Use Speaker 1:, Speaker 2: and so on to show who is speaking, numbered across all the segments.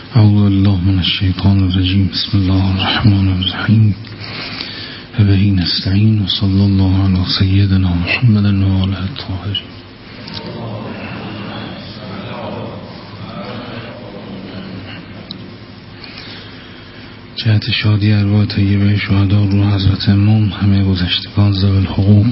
Speaker 1: اعوذ بالله من الشیطان الرجیم. بسم الله الرحمن الرحیم. و به نستعین و صلی الله علی سیدنا محمد و آله الطاهرین. جهت شادی ارواح طیبه شهدا روح حضرت امام، همه گذشتگان ذوی الحقوق،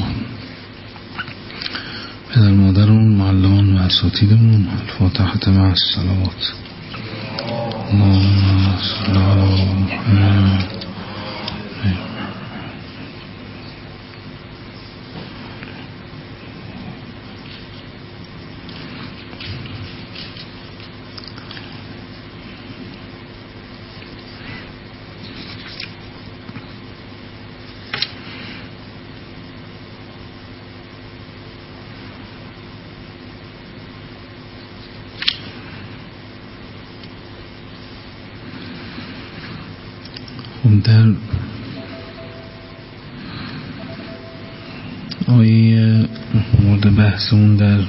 Speaker 1: پدر مادرمون، معلمان و اساتیدمون، الفاتحه مع الصلوات. اللهم صل علی محمد. در آیه مورد بحثمون در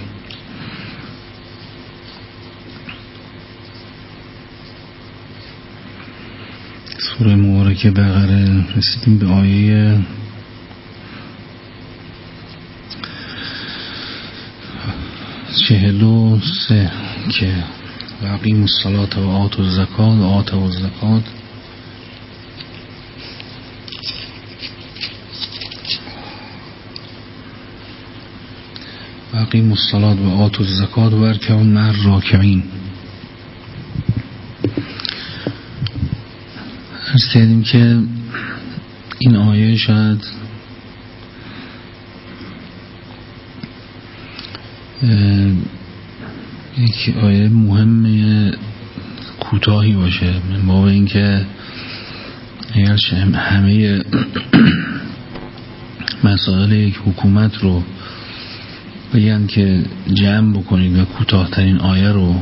Speaker 1: سوره مبارکه بقره رسیدیم به آیه 43 که و اقیموا الصلاة و آتوا الزکات و آتوا الزکات. اقیموا الصلاة و آتوا الزکات و ارکعوا مع الراکعین. عرض کردیم که این آیه شاید یک آیه مهم کوتاهی باشه، من باب این که اگر همه مسائل یک حکومت رو بگن که جمع بکنید و کوتاه‌ترین آیه رو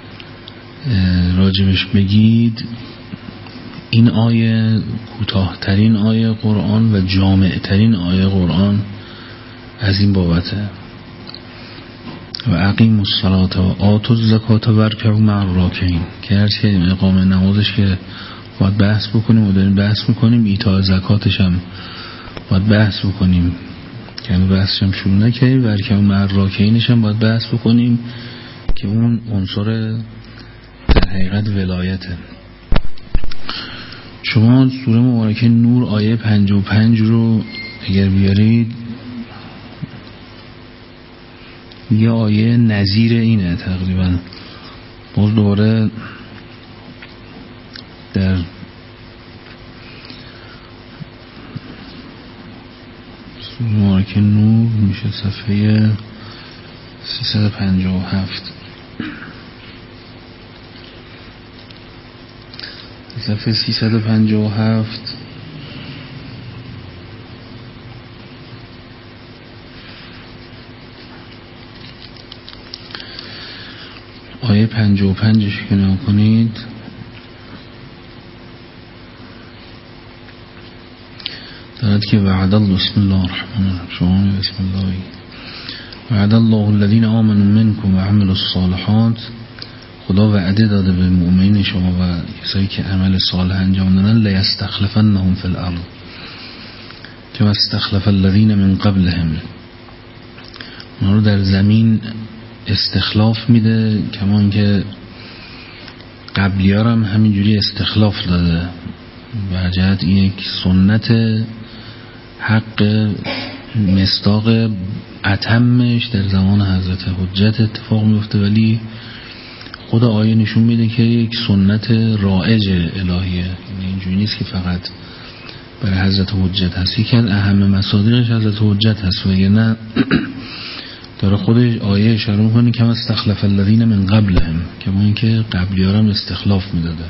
Speaker 1: راجبش بگید، این آیه کوتاه‌ترین آیه قرآن و جامع‌ترین آیه قرآن از این بابته. و اقیموا الصلاة و آتوا الزکات و ارکعوا مع الراکعین که هر چه اقامه نمازش که باید بحث بکنیم و داریم بحث میکنیم، ایتاء زکاتش هم باید بحث بکنیم که همه بحثش هم شروع نکردیم. و ارکعوا مع الراکعینش هم باید بحث بکنیم که اون عنصر در حقیقت ولایته. شما سوره مبارکه نور آیه 55 رو اگر بیارید، یه آیه نظیر اینه تقریبا. باز دوباره در سوره مبارکه نور میشه صفحه 357. صفحه 357 آیه 55 که نگاه کنید، دارد که وعد الله، بسم الله الرحمن الرحیم، شما بسم الله، وعد الله الذین آمنوا منکم و عملوا الصالحات، خدا وعده داده به مؤمنین شما و کسایی که عمل صالح انجام دادن، لیستخلفنهم فی الارض کما استخلف الذین من قبلهم، اونا رو در زمین استخلاف میده کما اینکه قبلی‌ها هم همینجوری استخلاف داده. و جهت این یک سنت حق مصداق اتمش در زمان حضرت حجت اتفاق میفته، ولی خود آیه نشون میده که یک سنت رائج الهیه، یعنی اینجوری نیست که فقط برای حضرت حجت هست، یکی از اهم مصادیقش حضرت حجت هست، و نه داره خودش آیه اشاره میکنه که استخلف الذین من قبلهم، که ما این که قبلی ها هم استخلاف میداده.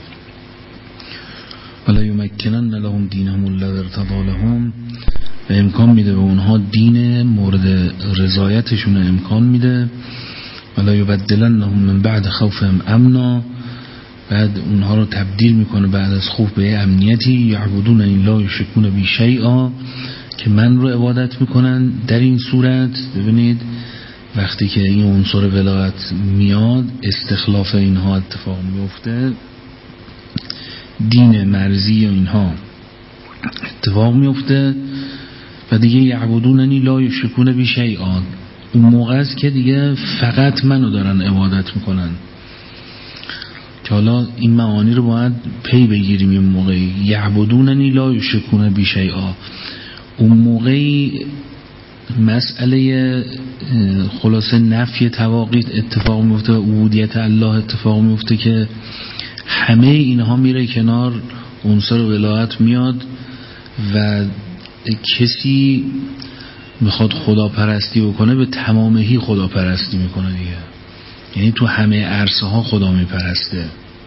Speaker 1: ولا یمکنن لهم دینهم الذی ارتضی لهم، و امکان میده به اونها دین مورد رضایتشون امکان میده. ولا یبدلنهم من بعد خوفهم امنا، بعد اونها رو تبدیل میکنه بعد از خوف به امنیتی. یعبدون این لا یشرکون بی شیئا، که من رو عبادت میکنن. در این صورت ببینید وقتی که این عنصر ولایت میاد، استخلاف اینها اتفاق میفته، دین مرزی یا اینها اتفاق میفته و دیگه یعبدوننی لا یشرکون بی شیئا، اون موقع است که دیگه فقط منو دارن عبادت میکنن. که حالا این معانی رو باید پی بگیریم. این موقعی یعبدوننی لا یشرکون بی شیئا، اون موقعی مسئله خلاصه نفی تواقیت اتفاق میفته و عبودیت الله اتفاق میفته که همه اینها میره کنار، عنصر ولایت میاد و کسی میخواد خداپرستی بکنه به تمامهی خداپرستی میکنه دیگه، یعنی تو همه عرصه ها خدا میپرسته.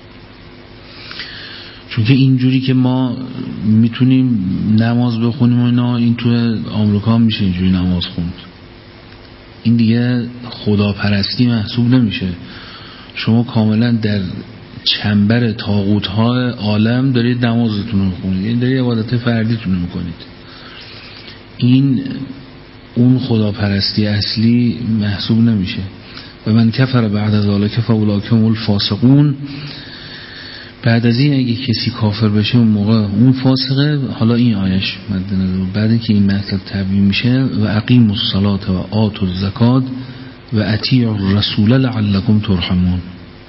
Speaker 1: چون که اینجوری که ما میتونیم نماز بخونیم و اینا، این تو آمریکا هم میشه اینجوری نماز خوند، این دیگه خداپرستی محسوب نمیشه. شما کاملا در چنبر طاغوت ها عالم دارید نمازتون رو میخونید، یعنی دارید عبادت فردیتون رو میکنید. این اون خداپرستی اصلی محسوب نمیشه. و من کفر بعد ذالک فاولئک هم الفاسقون، بعد از این اگه کسی کافر بشه اون موقع اون فاسقه. حالا این آیش مد نظر بعد که این مطلب تبیین میشه و اقیموا الصلاة و آتوا الزکات و اطیعوا الرسول لعلکم ترحمون،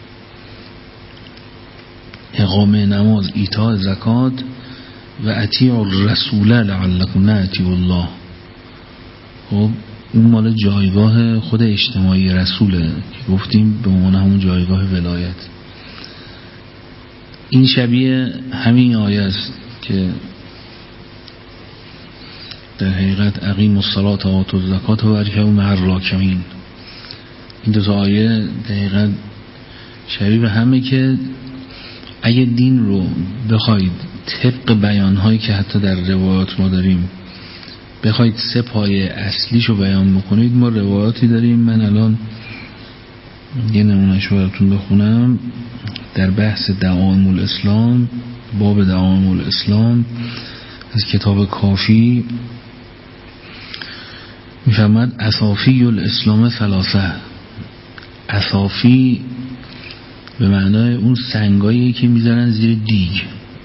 Speaker 1: اقامه نماز، ایتاء زکات و اطیعوا الرسول لعلکم، نه اطیعوا الله. خب اون مال جایگاه خود اجتماعی رسوله که گفتیم به عنوان همون جایگاه ولایت. این شبیه همین آیه است که در حقیقت اقیموا الصلاة و آتوا الزکات و ارکعوا مع الراکعین. این دو تا آیه دقیقاً شبیه همه که اگه دین رو بخواید طبق بیانهایی که حتی در روایات ما داریم بخواید سه پایه اصلیشو بیان بکنید، ما روایاتی داریم. من الان یه نمونهشو براتون بخونم. در بحث دعائم الاسلام، باب دعائم الاسلام از کتاب کافی میفرماد اصافی الاسلام ثلاثه. اصافی به معنای اون سنگایی که میذارن زیر دیگ،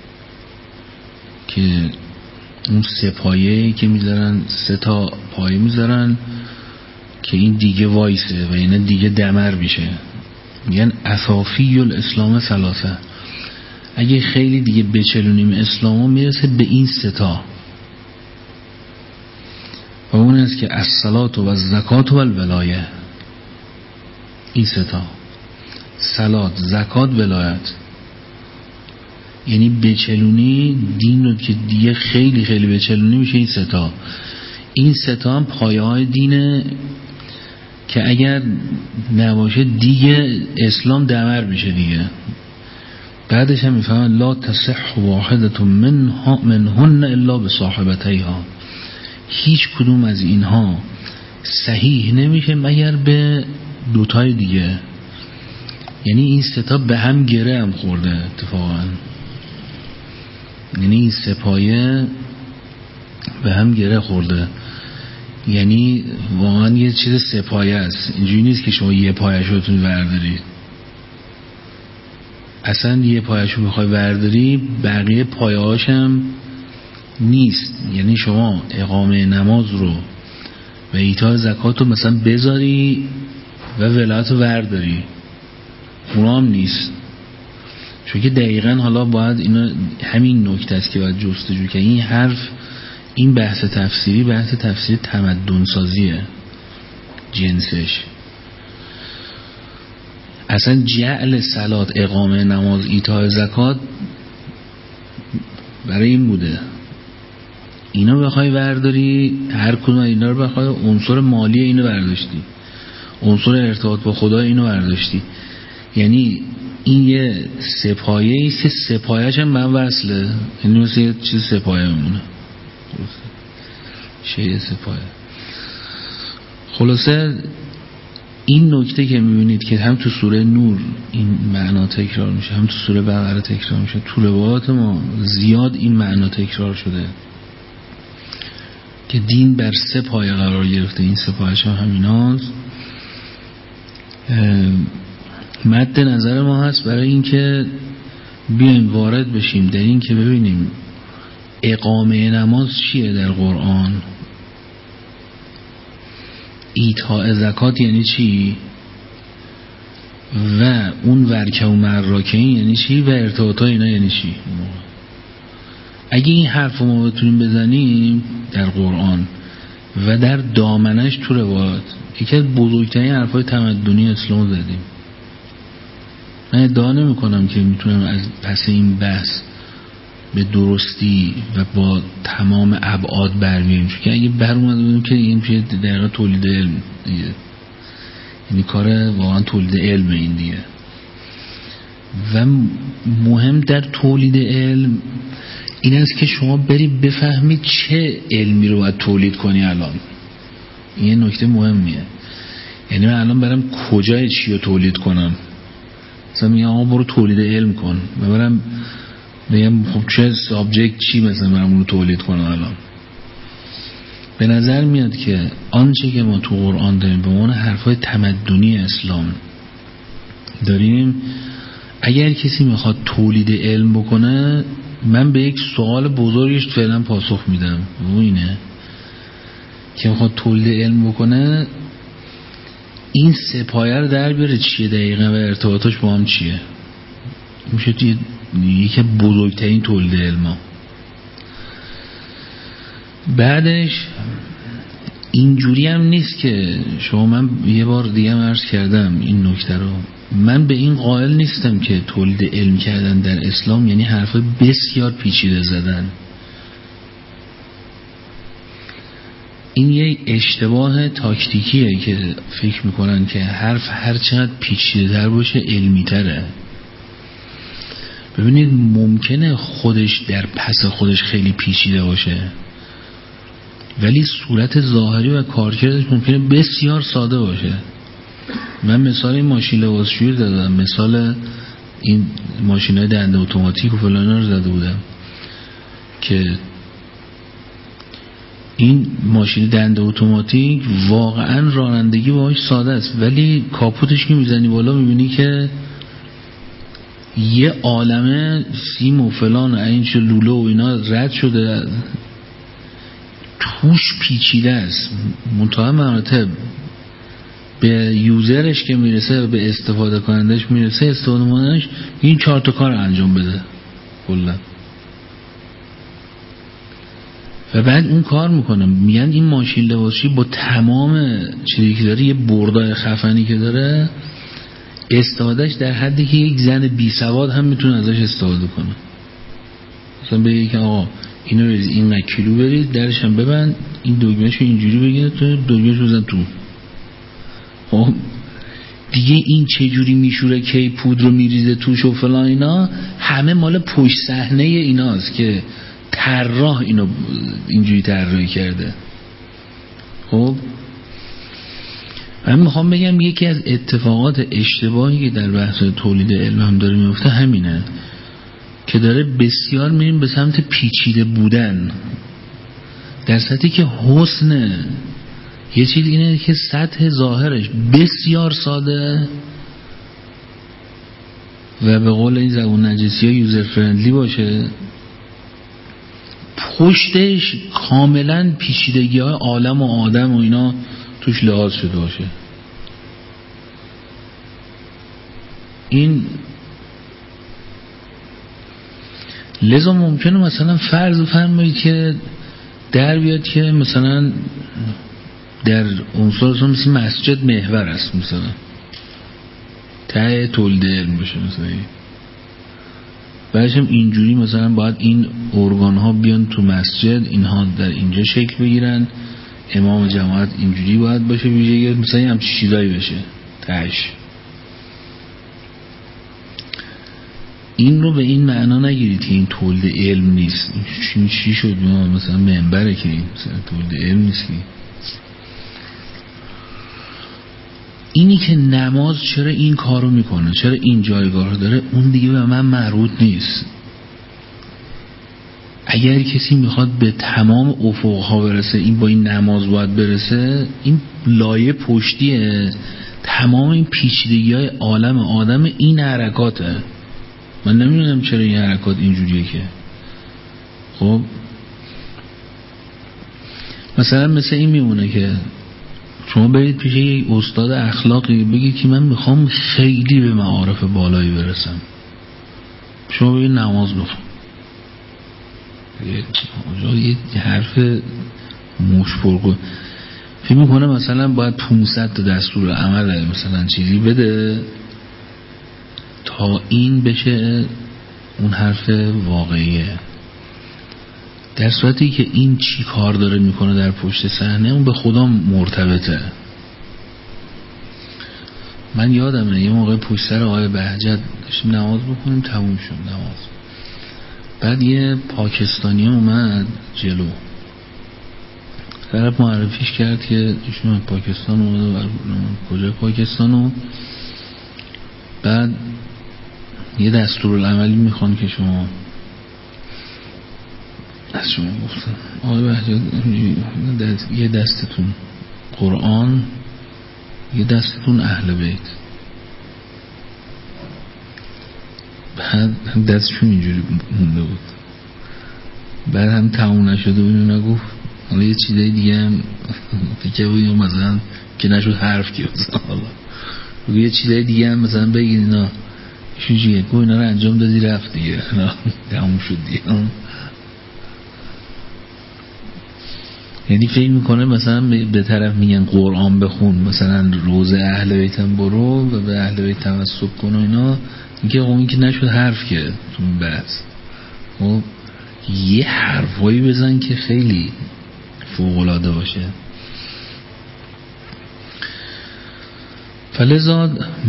Speaker 1: که اون سه پایه که میذارن، سه تا پایه میذارن که این دیگه وایسه و اینه دیگه دمر میشه، میگن اصافی الاسلام ثلاثه. اگه خیلی دیگه بچلونیم اسلامو میرسه به این سه تا و اون است که الصلاة و الزکات و الولایه. این سه تا، صلات، زکات، ولایت، یعنی بچلونی دین رو که دیگه خیلی خیلی بچلونی میشه این سه تا. این سه تا هم پایه های دینه که اگر نباشه دیگه اسلام دمر میشه دیگه. بعدش هم میفهمن لا تصح واحدة منهن الا بصاحبتیها، هیچ کدوم از اینها صحیح نمیشه مگر به دوتای دیگه. یعنی این سه تا به هم گره هم خورده اتفاقا، یعنی این سه پایه به هم گره خورده. یعنی واقعا یه چیز سه پایه است، اینجوری نیست که شما یه پایه‌شو بتونی برداری. اصلا یه پایه‌شو بخوای برداری بقیه پایه‌هاش هم نیست. یعنی شما اقامه نماز رو و ایتاء زکات رو مثلا بذاری و ولایت رو برداری، اونا هم نیست. چون که دقیقاً حالا باید اینا همین نکته است که باید جستجو کنی. این حرف، این بحث تفسیری تمدن سازیه جنسش. اصلا جعل صلات، اقامه نماز، ایتاء زکات برای این بوده. اینا بخوای برداری، هر کدوم اینا رو بخوای، عنصر مالی اینو برداشتی، عنصر ارتباط با خدا اینو برداشتی. یعنی این یه سپایه ایست، سپایه‌ش هم من وصله، یعنی مثل یه چیز سپایه میمونه، شیء سپایه. خلاصه این نکته که میبینید که هم تو سوره نور این معنا تکرار میشه، هم تو سوره بقره تکرار میشه، تو روایات ما زیاد این معنا تکرار شده که دین بر سه پایه قرار گرفته. این سه پایه‌ش هم همیناست. مد نظر ما هست برای اینکه بیایم وارد بشیم در این که ببینیم اقامه نماز چیه در قرآن، ایتاء زکات یعنی چی و اون ورکه و مراکعین یعنی چی و ارتباطات اینا یعنی چی. اگه این حرف ما بتونیم بزنیم در قرآن و در دامنش تو روایات، یکی از بزرگترین حرفای تمدنی اسلام زدیم. من ادعا نمی کنم که میتونم از پس این بحث به درستی و با تمام ابعاد برمیاریم، چون که اگه بر اومده بودیم که این میشه دقیقا تولید علم دیگه، یعنی کار واقعا تولید علم این دیگه. و مهم در تولید علم این است که شما برید بفهمید چه علمی رو باید تولید کنی. الان این نکته مهمیه، یعنی من الان برم کجای چی رو تولید کنم؟ مثلا میگم آقا برو تولید علم کن، برم بگم خب چه سابجکت چی مثلا برم اون رو تولید کنم. الان به نظر میاد که آنچه که ما تو قرآن داریم به عنوان حرفای تمدنی اسلام داریم، اگر کسی میخواد تولید علم بکنه، من به یک سوال بزرگش فعلا پاسخ میدم و اینه که میخواد تولید علم بکنه این سه پایه رو در بیاره چیه دقیقا و ارتباطش با هم چیه. میشه یکی بزرگترین تولید علم. بعدش اینجوری هم نیست که شما، من یه بار دیگه عرض کردم این نکته رو، من به این قائل نیستم که تولید علم کردن در اسلام یعنی حرف بسیار پیچیده زدن. این یک اشتباه تاکتیکیه که فکر میکنن که حرف هر چقدر پیچیده تر باشه علمی تره. ببینید ممکنه خودش در پس خودش خیلی پیچیده باشه، ولی صورت ظاهری و کارکردش ممکنه بسیار ساده باشه. من مثال این ماشین لباسشویی دادم، مثال این ماشینای دنده اتوماتیک و فلانا رو زده بودم که این ماشین دنده اتوماتیک واقعا رانندگی باهاش ساده است، ولی کاپوتش که میزنی بالا میبینی که یه عالمه سیم و فلان و این چه لوله و اینا رد شده، توش پیچیده است. منتهی مراتب به یوزرش که میرسه، به استفاده کنندش میرسه، استفاده کنندش این 4 تا کار انجام بده کلا و بعد اون کار میکنه. میگن این ماشین لباسشویی با تمام چیزی که داره، یه بردای خفنی که داره، استفادهش در حدی که یک زن بی سواد هم میتونه ازش استفاده کنه. مثلا بگه که آقا اینو بریز این کیلو برید، درش هم ببند، این دگمهشو اینجوری بگیره تو دگمهشو بزن تو. خب دیگه این چه جوری میشوره کی پودر رو میریزه توش و فلان اینا، همه مال پشت صحنه ایناست که طراح اینو اینجوری طراحی کرده. خب من میخوام بگم یکی از اتفاقات اشتباهی که در بحث تولید علم هم داره میفته همینه که داره بسیار میریم به سمت پیچیده بودن، در سطحی که حسن یه چیز اینه که سطح ظاهرش بسیار ساده و به قول این زبون نجسی ها یوزر فرندلی باشه، پشتش کاملا پیچیدگی های عالم و آدم و اینا توش لحاظ شده باشه. این لذا ممکنه مثلا فرض فرمایید که در بیاد که مثلا در عنصر مثل مسجد محور است، مثلا ته تولید علم بشه، مثلا بعدش هم اینجوری مثلا باید این ارگان ها بیان تو مسجد، اینها در اینجا شکل بگیرن، امام جماعت اینجوری باید باشه، ویژه مثلا هم چیزایی بشه تهش. این رو به این معنا نگیرید که این تولید علم نیست. این چی شد مثلا منبره که این مثلا تولید علم نیست. اینی که نماز چرا این کارو میکنه، چرا این جایگاه داره، اون دیگه به من مربوط نیست. اگر کسی میخواد به تمام افقها برسه، این با این نماز باید برسه. این لایه پشتیه تمام این پیچیدگی های عالم آدم، این حرکاته. من نمیدونم چرا این حرکات اینجوریه که خب مثلا مثل این میمونه که شما برید پیش یک استاد اخلاقی بگید که من میخوام خیلی به معارف بالایی برسم، شما بگید نماز بخون، یه حرف مشپرگو فکر میکنه مثلا باید 500 تا دستور عمل مثلا چیزی بده تا این بشه اون حرف واقعیه، در صورتی که این چی کار داره میکنه در پشت صحنه اون به خدا مرتبطه. من یادمه یه موقع پشت سر آقای بهجت داشتیم نماز بکنیم، تموم شد نماز، بعد یه پاکستانی اومد جلو، طرف معرفیش کرد که ایشون پاکستان اومده، کجای پاکستانو، بعد یه دستورالعملی میخوان که شما از شما گفتن آقای بهجت یه دستتون قرآن، یه دستتون اهل بیت، بعد هم دستشون اینجوری مونده بود، بعد هم تموم نشده بود نگفت حالا یه چیزای دیگه هم فکر بودیم مثلا که نشد حرف که حالا یه چیزای دیگه هم مثلا بگید اینا ایشون چیه گو اینا رو انجام دادی رفت دیگه تموم شد دیگه. یعنی فکر میکنه مثلا به طرف میگن قرآن بخون مثلا روزه اهل بیتم برو و به اهل بیت تمسک کن و اینا، میگه اون که نشد حرف که تو اون بحث خب یه حرفایی بزن که خیلی فوق‌العاده باشه. فلذا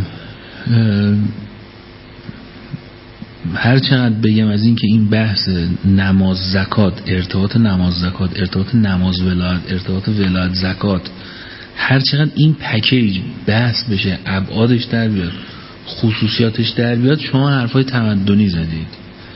Speaker 1: هر چقدر بگم از این که این بحث نماز زکات، ارتباط نماز زکات، ارتباط نماز ولایت، ارتباط ولایت زکات، هر چقدر این پکیج بحث بشه، ابعادش در بیاد، خصوصیاتش در بیاد، شما حرفای تمدنی زدید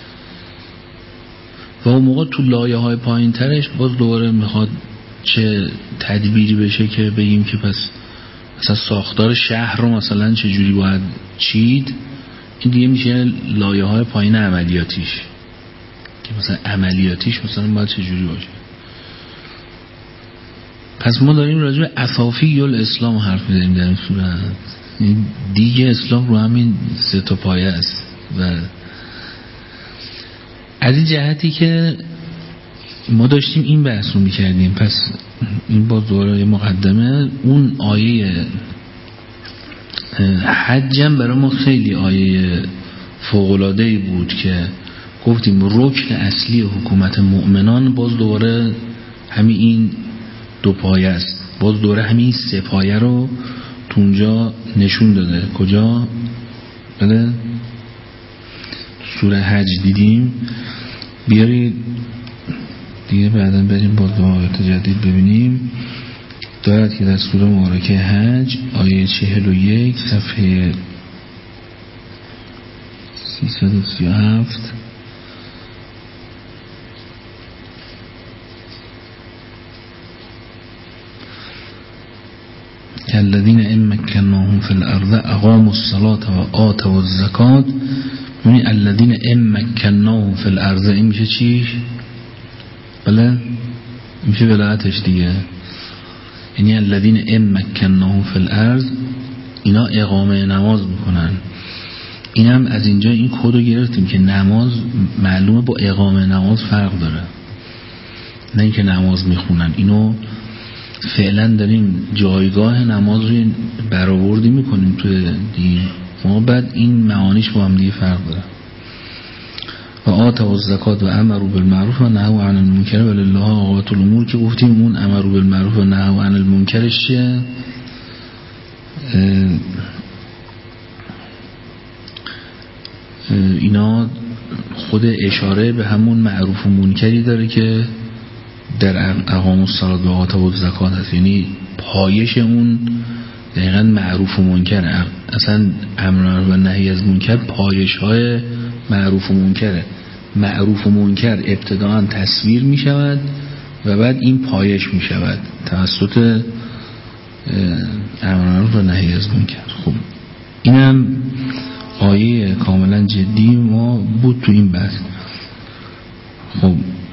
Speaker 1: و اون موقع تو لایه های پایین ترش باز دوباره میخواد چه تدبیری بشه که بگیم که پس مثلا ساختار شهر رو مثلا چه جوری باید چید، این دیگه میشه لایه های پایین عملیاتیش که مثلا عملیاتیش مثلا باید چه جوری باشه. پس ما داریم راجع به اسافی الاسلام حرف میزنیم در این صورت، دیگه اسلام رو همین سه تا پایه است و از این جهتی که ما داشتیم این بحث رو میکردیم. پس این با دوره مقدمه اون آیه حجم برای ما خیلی آیه فوق‌العاده‌ای بود که گفتیم رکن اصلی حکومت مؤمنان باز دوباره همین این دو پایه است، باز دوباره همین سه پایه رو تو اونجا نشون داده. کجا؟ بله سوره حج دیدیم، بیارید دیگه بعدا بریم با آیات جدید ببینیم. دارد که در سوره مبارکه حج آیه 41 صفحه 337 الذين إن مكناهم في الأرض أقاموا الصلاة وآتوا الزكاة. یعنی الذين إن مكناهم في الأرض این میشه چیش؟ بله میشه ولایتش دیگه. یعنی الذين إن مكناهم في الأرض اینا اقامه نماز میکنن. این هم از اینجا این کد رو گرفتیم که نماز معلومه با اقامه نماز فرق داره، نه اینکه نماز میخونن. اینو فعلا داریم جایگاه نماز رو برآوردی میکنیم توی دین، ما بعد این معانیش با هم دیگه فرق داره. و آتوا الزکات و امروا بالمعروف و نهوا عن المنکر ولله عاقبة الامور که گفتیم اون امروا بالمعروف و نهوا عن المنکرش چیه؟ اینا خود اشاره به همون معروف و منکری داره که در اقام الصلاة و آتوا الزکات هست. یعنی پایش اون دقیقا معروف و منکره. اصلا امر و نهی از منکر پایش های معروف و منکره. معروف و منکر ابتداء تصویر می شود و بعد این پایش می شود توسط امر و نهی از منکر. خب اینم آیه کاملا جدی ما بود تو این بحث. خب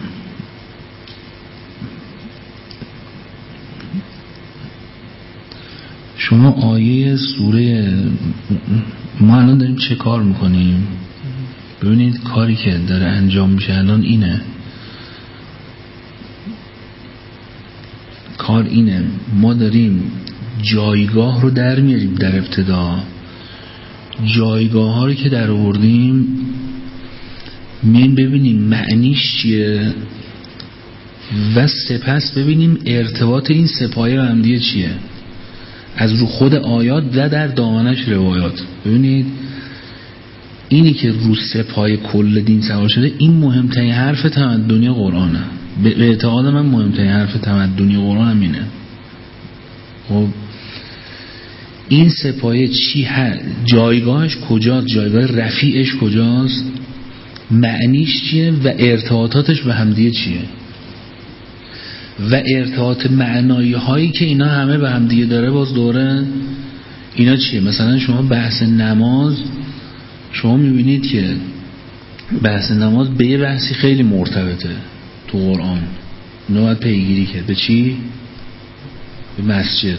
Speaker 1: شما آیه سوره، ما الان داریم چه کار میکنیم؟ ببینید کاری که داره انجام میشه الان اینه، کار اینه، ما داریم جایگاه رو در میاریم. در ابتدا جایگاه ها رو که در آوردیم میایم ببینیم معنیش چیه و سپس ببینیم ارتباط این سپایه و همدیگه چیه از رو خود آیات و در دامنش روایات. ببینید اینی که رو سپایه کل دین سوار شده، این مهمترین حرف تمدنی قرآنه. به اعتقاد من مهمترین حرف تمدنی قرآن هم اینه. خب این سپایه چی جایگاهش کجاست، جایگاه رفیعش کجاست، معنیش چیه و ارتباطاتش به همدیگه چیه و ارتباط معنایی هایی که اینا همه به همدیگه داره باز دوره اینا چیه. مثلا شما بحث نماز، شما میبینید که بحث نماز به یه بحثی خیلی مرتبطه تو قرآن، اینو باید پیگیری کرد. به چی؟ به مسجد.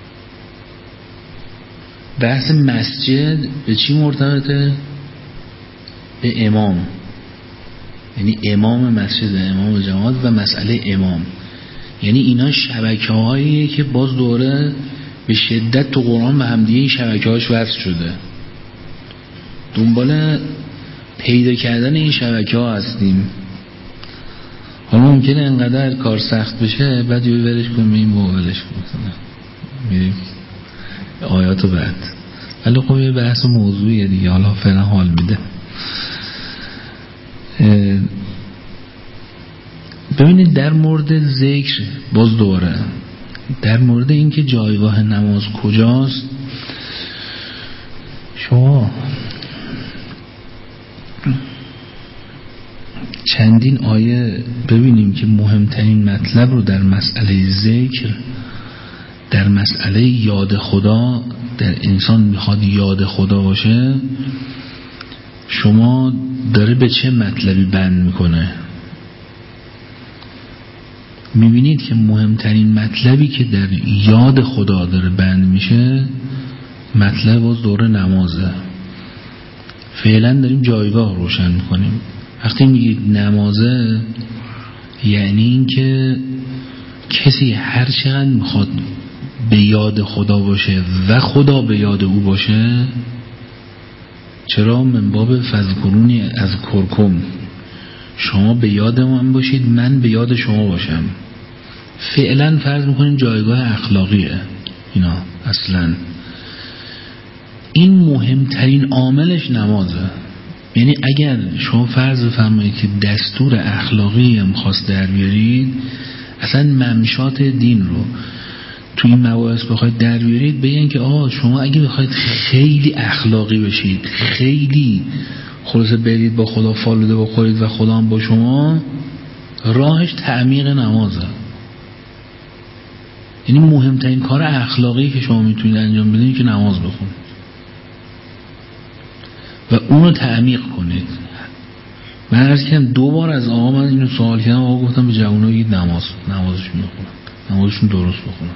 Speaker 1: بحث مسجد به چی مرتبطه؟ به امام، یعنی امام مسجد، امام جماعت و مسئله امام. یعنی اینا شبکه هاییه که باز دوره به شدت تو قرآن به همدیگه این شبکه هاش وصل شده. دنبال پیدا کردن این شبکه ها هستیم. حالا ممکنه انقدر کار سخت بشه بعد یه ولش کنیم این با ولش کنیم میریم آیاتو بعد. ولی خب یه بحث موضوعیه دیگه، حالا فعلا حال میده. ببینید در مورد ذکر باز دوره، در مورد اینکه جایگاه نماز کجاست، شما چندین آیه ببینیم که مهمترین مطلب رو در مسئله ذکر، در مسئله یاد خدا، در انسان میخواد یاد خدا باشه، شما داره به چه مطلبی بند میکنه. میبینید که مهمترین مطلبی که در یاد خدا داره بند میشه مطلب باز دوره نمازه. فعلا داریم جایگاه روشن میکنیم. وقتی میگید نمازه یعنی این که کسی هر چقدر میخواد به یاد خدا باشه و خدا به یاد او باشه، چرا من باب فذکرونی از کرکم، شما به یاد من باشید من به یاد شما باشم. فعلا فرض میکنیم جایگاه اخلاقیه اینا، اصلا این مهمترین عاملش نمازه. یعنی اگر شما فرض بفرمایید که دستور اخلاقی هم خواست در بیارید، اصلا ممشات دین رو تو این مباحث بخواید در بیارید، بگن که آقا شما اگه بخواید خیلی اخلاقی بشید، خیلی خلاصه برید با خدا فالوده بخورید و خدا هم با شما، راهش تعمیق نمازه. یعنی مهمترین کار اخلاقی که شما میتونید انجام بدید که نماز بخونید و اونو تعمیق کنید. من عرض کردم 2 بار از آقا من اینو سوال کردم، آقا گفتم به جوونا بگید نمازشون بخونن، نمازشون درست بخونن.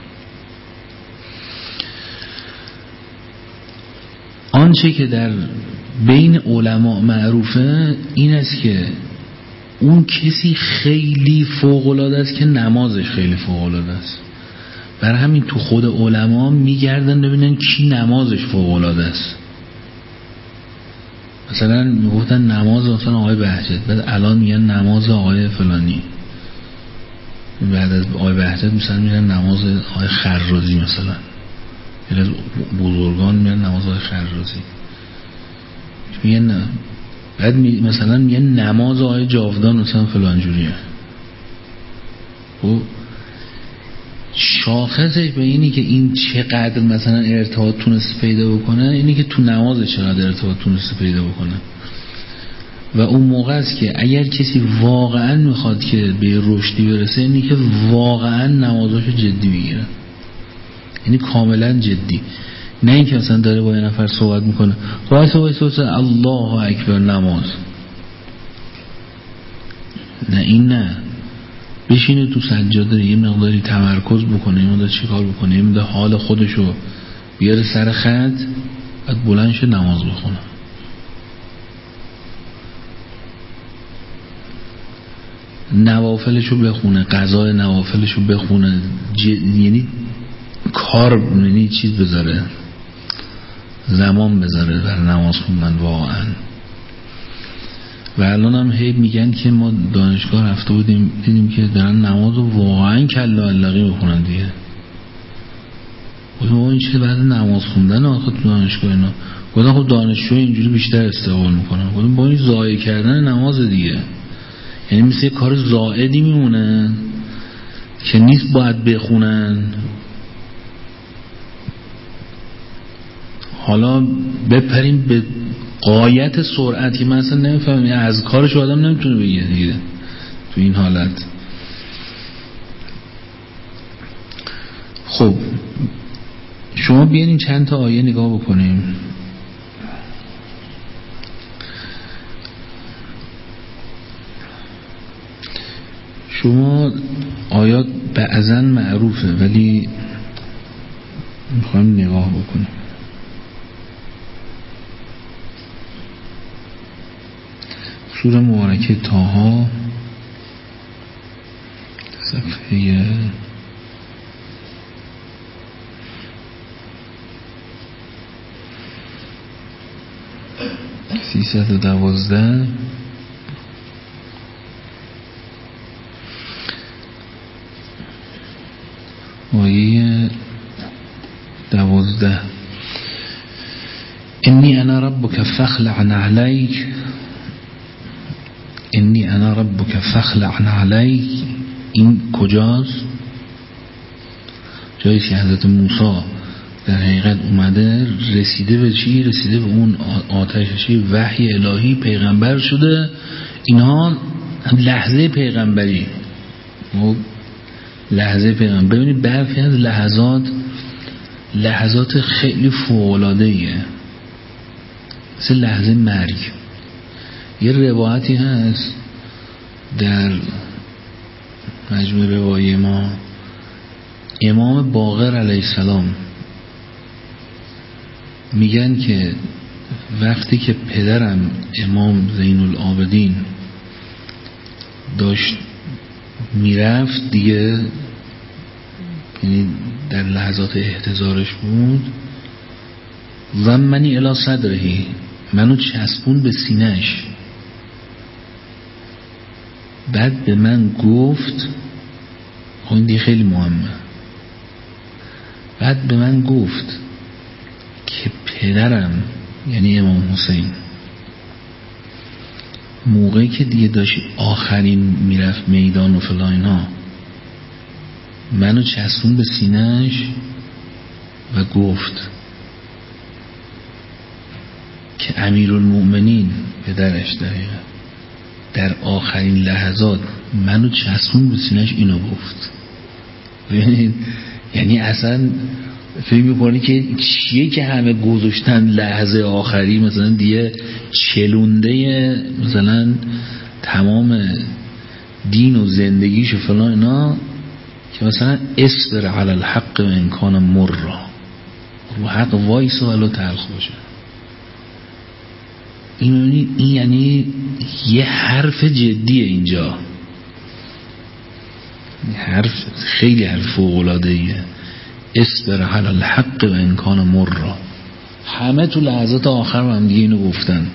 Speaker 1: آنچه که در بین علما معروفه این است که اون کسی خیلی فوق‌العاده است که نمازش خیلی فوق‌العاده است. برای همین تو خود علما میگردن ببینن کی نمازش فوق‌العاده است. مثلا میگفتن نماز مثلا آقای بهجت، بعد الان میگن نماز آقای فلانی، بعد از آقای بهجت مثلا میگن نماز آقای خرازی، مثلا یعنی از بزرگان میگن نماز آقای خرازی میگن نه. بعد مثلا میگن نماز آقای جاودان مثلا فلان جوریه. و شاخصش به اینی که این چقدر مثلا ارتباط تونست پیدا بکنه، اینی که تو نماز چقدر ارتباط تونست پیدا بکنه. و اون موقع است که اگر کسی واقعا میخواد که به رشدی برسه، اینی که واقعا نمازاشو جدی بگیره، یعنی کاملا جدی. نه اینکه مثلا داره با یه نفر صحبت میکنه وایسا الله اکبر نماز، نه این نه، بشینه تو سجاده یه مقداری تمرکز بکنه، یه مقدار چیکار بکنه، یه مقدار حال خودشو بیاره سر خط، بعد بلند شه نماز بخونه. نوافلشو بخونه، قضای نوافلشو بخونه، یعنی کار، یعنی چیز بذاره، زمان بذاره بر نماز خوندن واقعا. و الان هم هی میگن که ما دانشگاه رفته بودیم دیدیم که دارن نمازو واقعا کلا علقی بخونن دیگه. گفتم این چه بعد نماز خوندن آخه تو دانشگاه اینا؟ گفتم خب دانشجو اینجوری بیشتر استقبال میکنن. گفتم با این ضایع کردن نماز دیگه، یعنی مثل یه کار زائدی میمونه که نیست باید بخونن. حالا بپریم به غایت سرعت که من اصلا نمیفهمم، از کارش آدم نمیتونه بگه دیگه تو این حالت. خب شما بیارین چند تا آیه نگاه بکنیم. شما آیات بعضن معروفه ولی میخوایم نگاه بکنیم. سوره مبارکه طه صفحه 312 آیه 12 انی انا ربک فاخلع علیک، انی انا ربک فاخلع علیک. این کجاست؟ جایی که حضرت موسی در حقیقت اومده رسیده به چی؟ رسیده به اون آتشی، وحی الهی، پیغمبر شده. اینها لحظه پیغمبری، لحظه پیغمبر. ببینید برخی از لحظات خیلی فوق‌العاده‌ایه، مثل لحظه مرگ. یه روایتی هست در مجموع روایی ما، امام باقر علیه السلام میگن که وقتی که پدرم امام زین العابدین داشت میرفت دیگه، یعنی در لحظات احتضارش بود، و منی الی صدرهی، منو چسبون به سینه‌اش، بعد به من گفت، این دیگه خیلی مهمه، بعد به من گفت که پدرم یعنی امام حسین موقعی که دیگه داشت آخرین میرفت میدان و فلان اینا، منو چسبون به سینه‌اش و گفت که امیرالمؤمنین پدرش دقیقا در آخرین لحظات منو چسبون به سینه‌اش اینو گفت. یعنی اصلا فکر می‌کنی که چیه که همه گذاشتن لحظه آخری، مثلا دیگه چلونده مثلا تمام دین و زندگیش و فلان اینا، که مثلا اصبر علی الحق و انکان مر، رو حق وایس ولو تلخ باشه. این یعنی یه حرف جدیه اینجا، حرف خیلی حرف فوق‌العاده‌ایه. اصبر علی الحق و انکان مر، همه تو لحظات آخر هم دیگه اینو گفتن.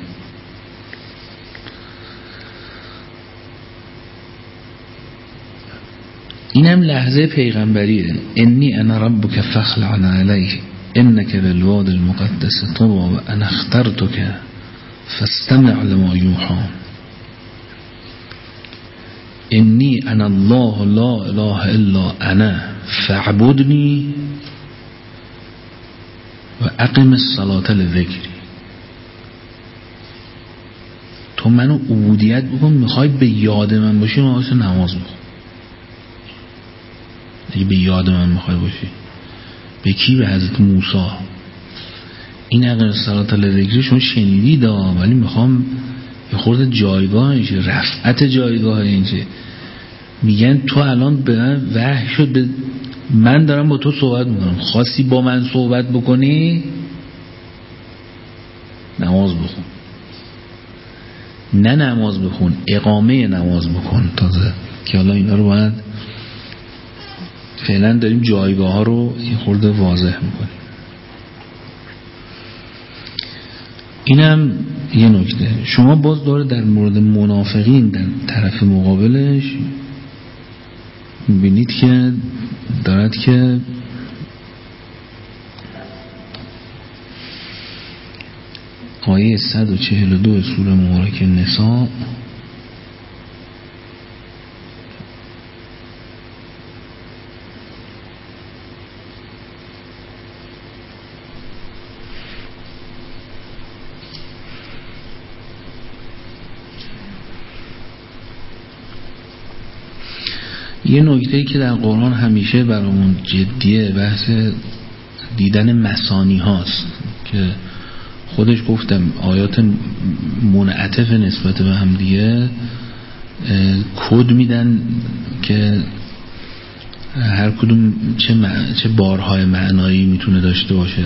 Speaker 1: اینم لحظه پیغمبریه. انی انا ربک فاخلع علیه انک بالواد المقدس طوی و انا اخترتک فاستمع لما یوحی. انی انا الله لا اله الا انا فاعبدنی و اقم الصلاة لذکری. تو منو عبودیت بکن، میخوای به یاد من باشی، واسه نماز بخون. اگه به یاد من میخوای باشی، به کی؟ به حضرت موسی. این اقیم الصلاة لذکری شما شنیدید ولی میخوام یه خورده جایگاهش، رفعت جایگاه اینجا. میگن تو الان به من وحی شد، من دارم با تو صحبت میکنم، خواستی با من صحبت بکنی نماز بخون، نه نماز بخون، اقامه نماز بکن. تازه که حالا اینا رو باید فعلا داریم جایگاه ها رو این خورده واضح میکنیم. اینم یه نکته. شما باز داره در مورد منافقین در طرف مقابلش میبینید که دارد که آیه 142 سوره مبارکه نساء یه نکته‌ای که در قرآن همیشه برامون جدیه بحث دیدن مثانی هاست که خودش گفتم آیات منعطف نسبت به هم دیگه کد میدن که هر کدوم چه بارهای معنایی میتونه داشته باشه.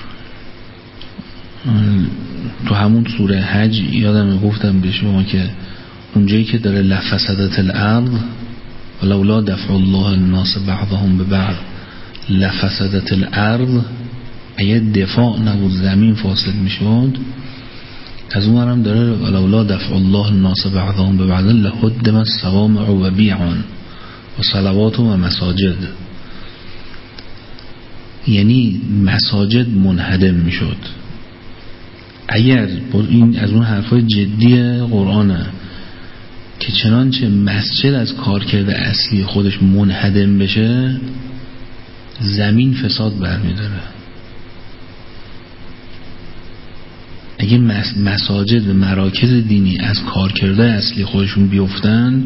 Speaker 1: تو همون سوره حج یادم گفتم به شما که اونجایی که داره لفسدت الارض ولولا دفع الله الناس بعضهم ببعض لفسدت الارض، اگه دفاع نبود زمین فاسد میشد. از اون هم داره ولولا دفع الله الناس بعضهم ببعض لهدم الصوامع و بیع و صلوات و مساجد، یعنی مساجد منهدم میشد. اگر این از اون حرفای جدی قرآنه که چنانچه مسجد از کارکرد اصلی خودش منهدم بشه زمین فساد برمیداره. اگه مساجد و مراکز دینی از کارکرد اصلی خودشون بیفتن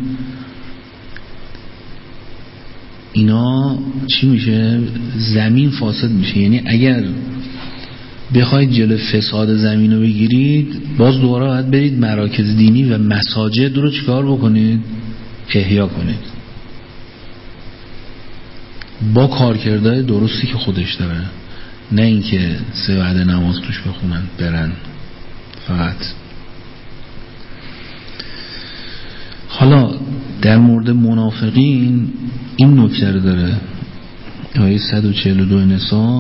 Speaker 1: اینا چی میشه؟ زمین فاسد میشه. یعنی اگر بخواید جلو فساد زمین رو بگیرید باز دوباره باید برید مراکز دینی و مساجد رو چیکار بکنید؟ احیا کنید با کارکردهای درستی که خودش داره، نه اینکه 3 وعده نماز توش بخونن برن فقط. حالا در مورد منافقین این نکته رو داره آیه 142 نساء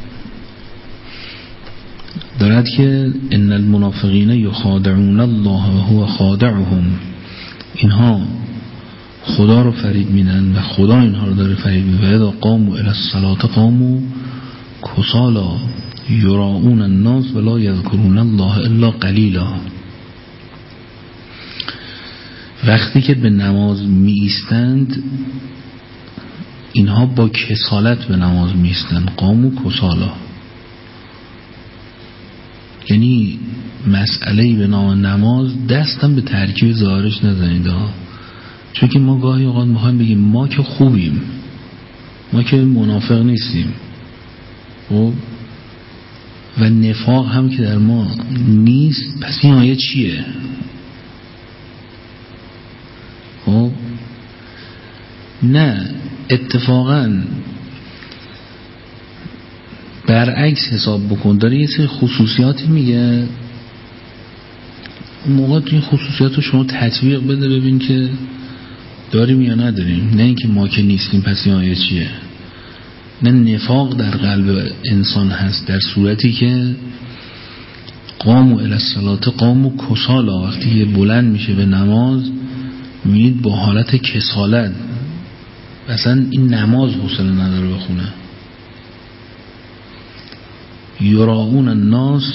Speaker 1: دارد که ان المنافقین یخادعون الله و هو خادعهم، اینها خدا رو فریب میدن و خدا اینها رو داره فریب میده. و اذا قاموا الی الصلاة قاموا کسالا یراؤون الناس ولا یذکرون الله الا قلیلا. وقتی که به نماز می ایستند اینها با کسالت به نماز می ایستند. قاموا کسالا یعنی مسئله‌ای به نام نماز دستم به ترکیب ظاهرش نزنید چون که ما گاهی اوقات میخوایم بگیم ما که خوبیم، ما که منافق نیستیم و نفاق هم که در ما نیست، پس این آیه چیه؟ نه، اتفاقا برعکس حساب بکن. داره یه سری خصوصیاتی میگه، اون موقع این خصوصیات رو شما تطبیق بده ببین که داریم یا نداریم، نه اینکه ما که نیستیم پس این آیه چیه. نه، نفاق در قلب انسان هست در صورتی که قاموا الی الصلاة قاموا کسالا، وقتی که بلند میشه به نماز میبینید با حالت کسالت، اصلا این نماز حوصله نداره بخونه. یراؤون الناس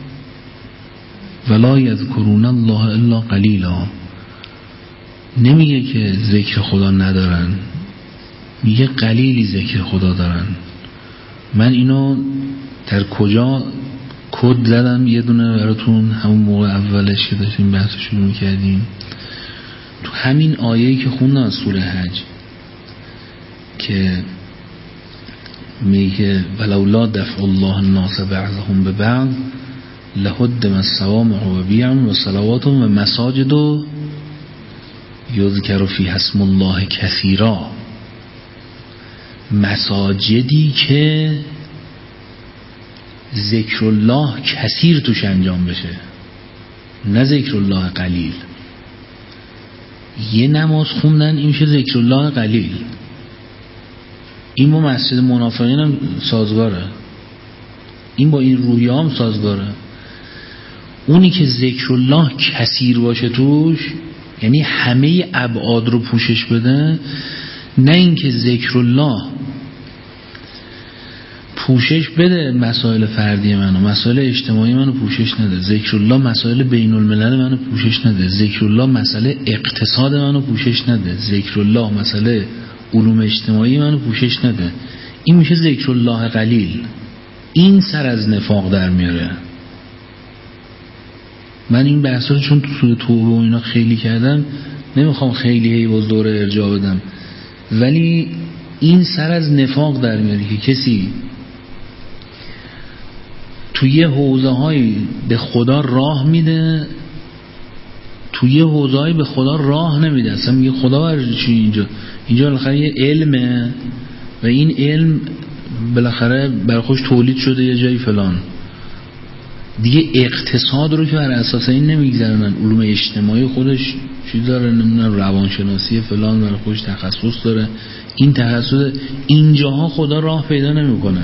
Speaker 1: ولا یذکرون الله الا قلیلا، نمیگه که ذکر خدا ندارن، میگه قلیلی ذکر خدا دارن. من اینو در کجا کد زدم یه دونه براتون، همون موقع اولش که داشتیم بحث شروع میکردیم تو همین آیه‌ای که خوندم از سوره حج که میگه ولولا دفع الله الناس بعضهم ببعض لهدم الصوامع و بیع و صلوات و مساجد و یذکر فیها اسم الله کثیرا، مساجدی که ذکر الله کثیر توش انجام بشه، نه ذکر الله قلیل. یه نماز خوندن این میشه ذکر الله قلیل. این با مسجد منافقین هم سازگاره، این با این رویه هم سازگاره. اونی که ذکر الله کثیر باشه توش، یعنی همه ابعاد رو پوشش بده، نه اینکه ذکر الله پوشش بده مسائل فردی منو، مسائل اجتماعی منو پوشش نده، ذکر الله مسائل بین الملل منو پوشش نده، ذکر الله مسئله اقتصاد منو پوشش نده، ذکر الله مسئله علوم اجتماعی منو پوشش نده. این میشه ذکر الله قلیل. این سر از نفاق در میاره. من این بحثا رو چون تو سوره توبه و اینا خیلی کردم، نمیخوام خیلی هی باز دوره ارجاع بدم، ولی این سر از نفاق در میاره که کسی توی حوزه های به خدا راه میده، توی حوزه های به خدا راه نمیده. اصلا میگه خدا برای چی اینجا بالاخره یه علمه و این علم بالاخره برخوش تولید شده یه جایی فلان، دیگه اقتصاد رو که بر اساس این نمیگذرنن، علوم اجتماعی خودش چیز داره، نمیدونم روانشناسی فلان برای خودش تخصص داره، این تخصص اینجاها خدا راه پیدا نمیکنه.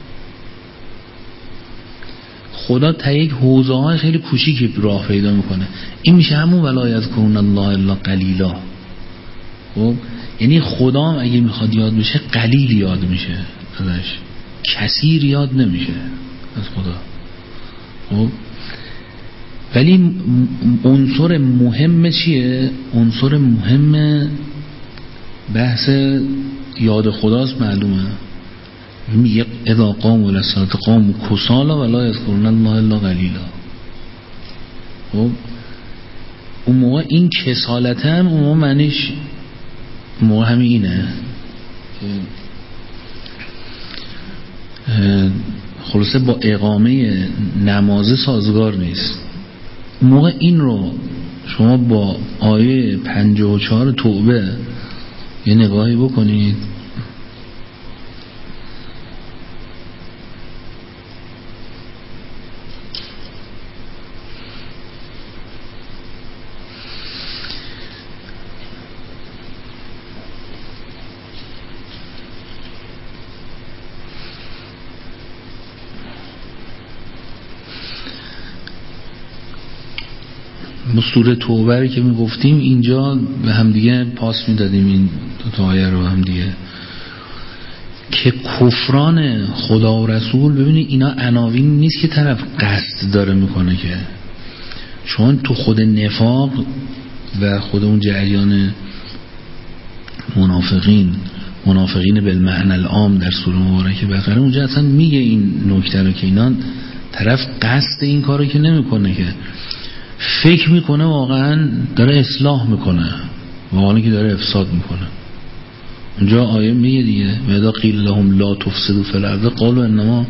Speaker 1: خدا تا یک حوزه های خیلی کوچیکی راه پیدا میکنه. این میشه همون ولا یذکرون الله الا قلیلا. خب یعنی خدا اگه میخواد یاد بشه قلیل یاد میشه ازش، کثیر یاد نمیشه از خدا. خب ولی عنصر مهم چیه؟ عنصر مهم بحث یاد خداست. معلومه میگه اذا قاموا للصلاة قاموا کسالا ولا یذکرون الله الا قلیلا. خب اون موقع این کسالت هم اون موقع معنیش اون موقع همین اینه خلاصه با اقامه نماز سازگار نیست. اون موقع این رو شما با آیه 54 توبه یه نگاهی بکنید. سوره توبه که میگفتیم اینجا به هم دیگه پاس میدادیم این دو تا آیه رو هم دیگه، که کفران خدا و رسول، ببینید اینا عناوین نیست که طرف قصد داره میکنه، که چون تو خود نفاق و خود اون جریان منافقین بالمعنی العام در سوره مبارکه بقره اونجا اصلا میگه این نکته رو که اینا طرف قصد این کارو که نمیکنه، که فکر میکنه واقعا داره اصلاح میکنه، واقعا که داره افساد میکنه. اونجا آیه میگه دیگه و اذا قیل لهم لا تفسدوا فی الارض قالوا انما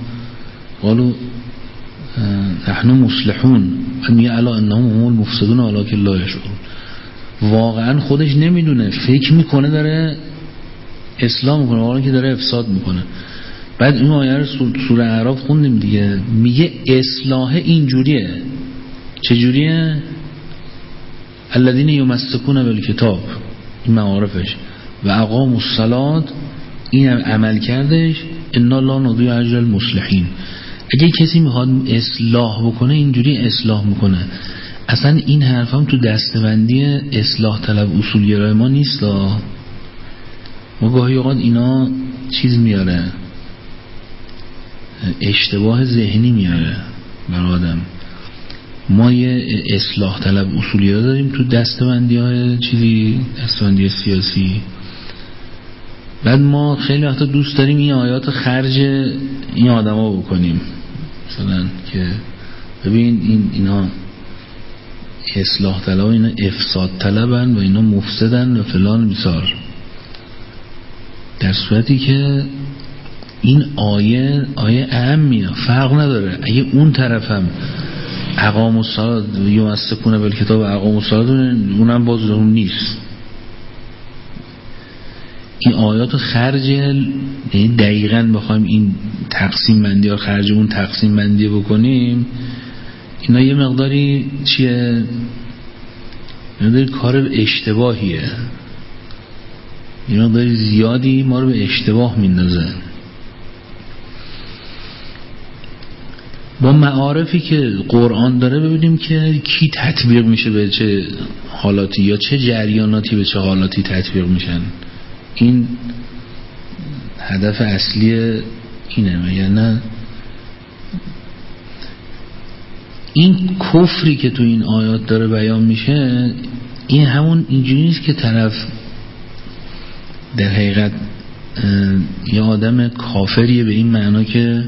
Speaker 1: نحن مصلحون میگه الا انهم هم المفسدون ولکن لا یشعرون. واقعا خودش نمیدونه، فکر میکنه داره اصلاح میکنه، واقعا که داره افساد میکنه. بعد این آیه رو سوره اعراف خوندیم دیگه، میگه اصلاح اینجوریه. چجوریه؟ الذین یمسکون بالکتاب، این معارفش، و اقاموا الصلاة، این عمل کردش، انا لا نضیع اجر المصلحین. اگه کسی میخواد اصلاح بکنه اینجوری اصلاح میکنه. اصلا این حرف هم تو دستبندی اصلاح طلب اصولگرای ما نیست. ما گاهی اوقات اینا چیز میاره، اشتباه ذهنی میاره برای آدم. ما یه اصلاح طلب اصولیه داریم تو دستبندی های چیزی، دستبندی سیاسی. بعد ما خیلی وقتا دوست داریم این آیات خرج این آدم ها بکنیم، مثلا که ببین اینا اصلاح طلب، اینا افساد طلبن و اینا مفسدن و فلان بیسار، در صورتی که این آیه اهمیه، فرق نداره. اگه اون طرفم اقام الصلاة یمسکون بالکتاب اقام الصلاة اونم باز اون نیست. این آیات خرج، یعنی دقیقاً بخوایم این تقسیم بندی ها خرج اون تقسیم بندی بکنیم، اینا یه مقداری چیه، یه مقداری کار اشتباهیه، یه مقداری زیادی ما رو به اشتباه میندازه. با معارفی که قرآن داره ببینیم که کی تطبیق میشه به چه حالاتی یا چه جریاناتی به چه حالاتی تطبیق میشن. این هدف اصلی اینه. یا نه این کفری که تو این آیات داره بیان میشه، این همون اینجوری نیست که طرف در حقیقت یه آدم کافریه به این معنا که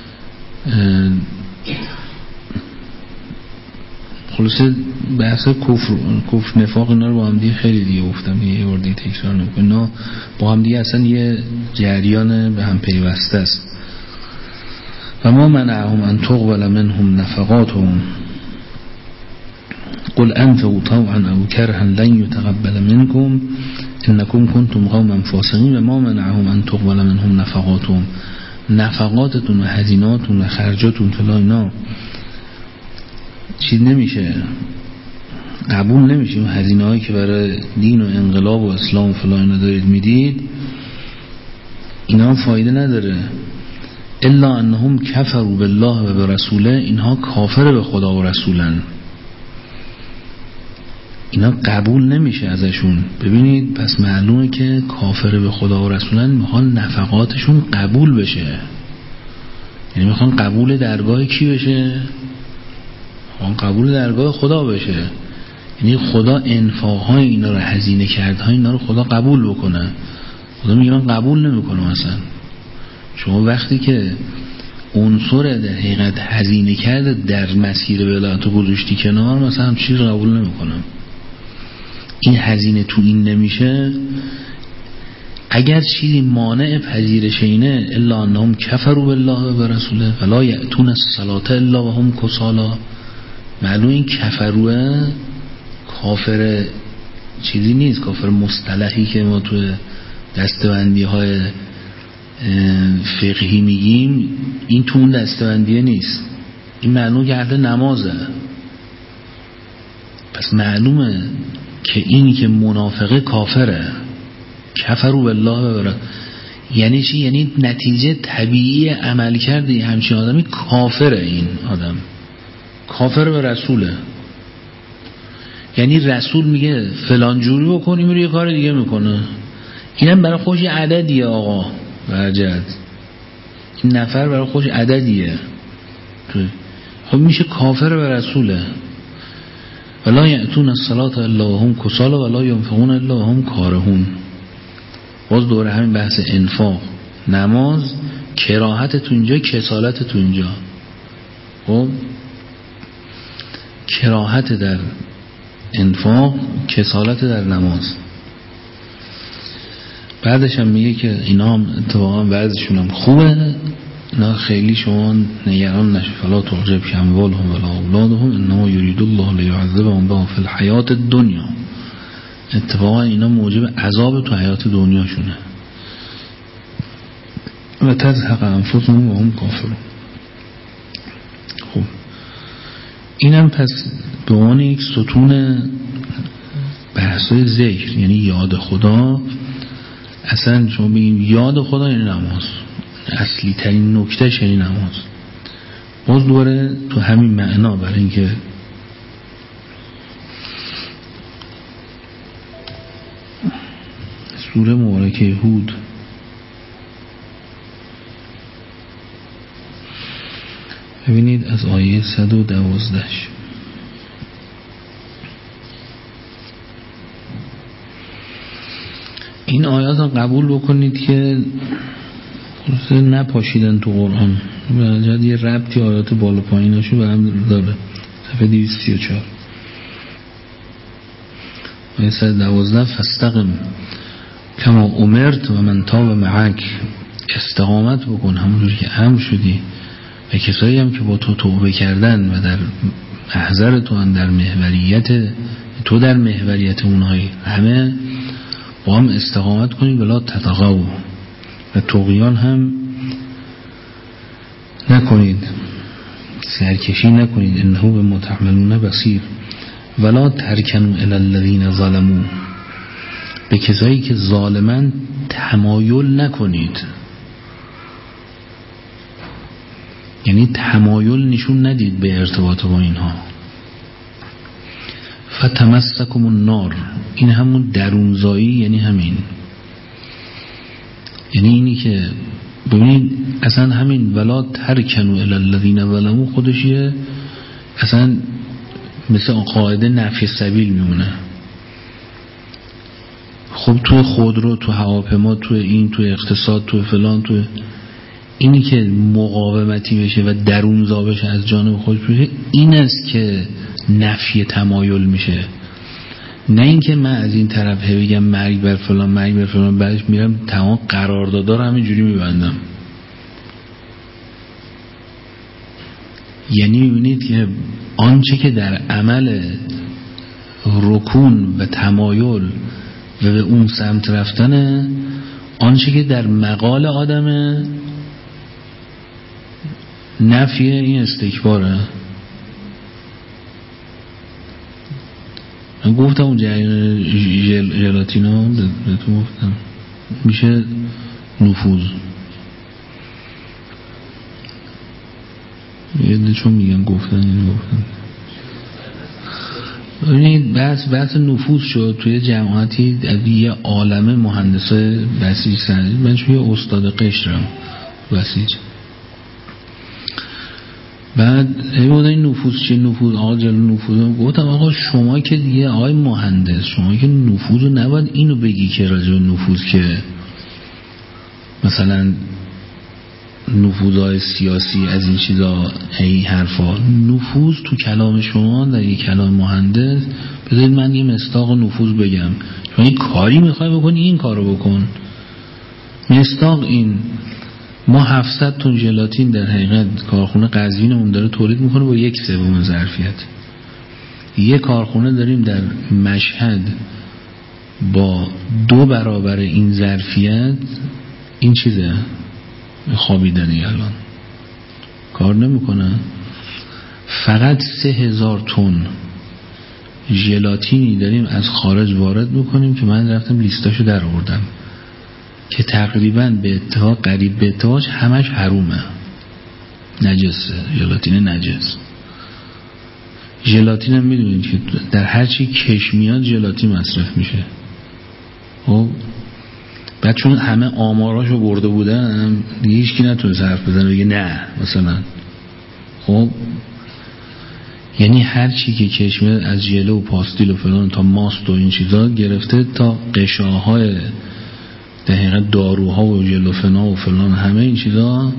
Speaker 1: خلاصه بحث کفر نفاق اینا رو با هم دیگه خیلی دیگه گفتم، یه وردی تکرار نمی‌کنم، اینا با هم دیگه اصلا یه جریان به هم پیوسته است. و ما منعهم ان تقبل منهم نفقاتهم قل انفقوا طوعا او کرها لن يتقبل منكم انكم كنتم قوما فاسقين. و ما منعهم ان تقبل منهم نفقاتهم، نفقاتتون و هزیناتون و خرجاتون فلا اینا چیز نمیشه، قبول نمیشه. اون هزینه هایی که برای دین و انقلاب و اسلام و فلا اینا دارید میدید، اینا فایده نداره. الا انهم کفروا بالله و برسوله، اینها کافر به خدا و رسولن، اینا قبول نمیشه ازشون. ببینید پس معلومه که کافر به خدا و رسولن میخوان نفقاتشون قبول بشه، یعنی میخوان قبول درگاه کی بشه؟ میخوان قبول درگاه خدا بشه، یعنی خدا انفاقهای اینا رو، هزینه کردهای اینا رو خدا قبول بکنه. خدا میگه من قبول نمیکنم. مثلا شما وقتی که عنصر در حقیقت هزینه کرده در مسیر ولایت و گذاشتی کنار، مثلا هم چیز قبول نمیکنم. این هزینه تو این نمیشه. اگر چیزی مانع پذیرش اینه، الا انهم کفروا بالله و رسوله ولا یأتون الصلاة الا وهم کسالا، معلوم این کفروه کافر چیزی نیست، کافر مصطلحی که ما تو دستبندی های فقهی میگیم، این تو اون دستبندیه نیست. این معلوم که اهل نمازه. پس معلومه که اینی که منافقه کافره، کفروا بالله و رسوله. یعنی چی؟ یعنی نتیجه طبیعی عمل کرده همچین آدمی کافره. این آدم کافر به رسوله، یعنی رسول میگه فلان جوری بکنی، میره یه کار دیگه میکنه. اینم برای خودش عددیه آقا برجد، این نفر برای خودش عددیه، خب میشه کافر به رسوله. ولا یأتون الصلاة الا وهم کسالا ولا ينفقون الا وهم کارهون. باز دوره همین بحث انفاق، نماز، کراهت تو اینجا، کسالت تو اینجا. خب کراهت در انفاق، کسالت در نماز. بعدش هم میگه که اینا هم اتفاقا بعضشون هم خوبه، اینا خیلی شما نگران نشه. فلا تعجبک اموالهم ولا اولادهم انما یرید الله لیعذبهم بهم فی الحیات الدنیا. اتفاقا اینا موجب عذاب تو حیات دنیاشونه. و تزهق انفسهم و هم کافرون. خب اینم پس به عنوان یک ستون بحثای ذکر، یعنی یاد خدا. اصلا شما بگیم یاد خدا یعنی نماز، اصلی ترین نکتهش یعنی نماز. باز دوباره تو همین معنا، برای اینکه سوره مبارکه هود ببینید از آیه 112 این آیات رو قبول بکنید که خلاصه نپاشیدن تو قرآن، برای یه ربطی آیات بالا پاییناشو به هم داره. صفحه 234 آیه 112 فاستقم کما امرت و من تاب معک استقامت بکن همونجوری که امر شدی و کسایی هم که با تو توبه کردن و در محضر تو هم در محوریت تو در محوریت اونهایی همه با هم استقامت کنید ولا تطغوا و طغیان هم نکنید سرکشی نکنید انه بما تعملون بصیر ولا ترکنوا الی الذین ظلموا به کسایی که ظالمن تمایل نکنید یعنی تمایل نشون ندید به ارتباط با اینها فتمسکم النار این همون درونزایی یعنی همین یعنی اینی که ببینید اصلا همین ولا ترکنوا الی الذین ظلموا خودشیه اصلا مثل قاعده نفی سبیل میمونه خب تو خودرو تو هواپیما تو این تو اقتصاد تو فلان تو اینی که مقاومتی بشه و درونزا بشه از جانب خودش بشه این است که نفی تمایل میشه نه اینکه من از این طرف بگم مرگ بر فلان بعدش میرم تمام قراردادا رو همینجوری میبندم یعنی میبینید که آنچه که در عمل رکون و تمایل و به اون سمت رفتنه آنچه که در مقال آدمه نفی این استکباره من گفتم اون جریان ژلاتینا بهتون گفتم میشه نفوذ یه چون میگن گفتن ببینید بحث نفوذ شد توی جماعتی یه عالمه مهندسای بسیج سنجی من چون یه استاد قشرم بسیج بعد این نفوذ چه نفوذ آقا جلو نفوذ گفتم آقا شما که دیگه آقای مهندس شما که نفوذ رو نباید اینو بگی که راجع به نفوذ که مثلا نفوذهای سیاسی از این چیزا این حرفا نفوذ تو کلام شما در یک کلام مهندس بذارید من یه مصداق نفوذ بگم شما این کاری میخوای بکنی این کارو بکن مصداق این ما 700 تن ژلاتین در حقیقت کارخونه قزوینمون داره تولید میکنه با 1/3 ظرفیت یه کارخونه داریم در مشهد با 2 برابر این ظرفیت این چیزه خوابیدنی الان کار نمیکنه فقط 3000 تن ژلاتینی داریم از خارج وارد میکنیم که من رفتم لیستاشو در آوردم که تقریبا به اتفاق قریب به اتفاق همش حرومه نجسه ژلاتین نجس ژلاتین هم میدونید که در هر چی کش میاد ژلاتین مصرف میشه خب بعد چون همه آماراشو برده بودن دیگه هیچکی نتونه حرف بزنه بگه نه مثلا خب یعنی هر چی که کش میاد از ژله و پاستیل و فلان تا ماست و این چیزا گرفته تا قشاهای در حقیقت داروها و ژلوفنا و فلان همه این چیزا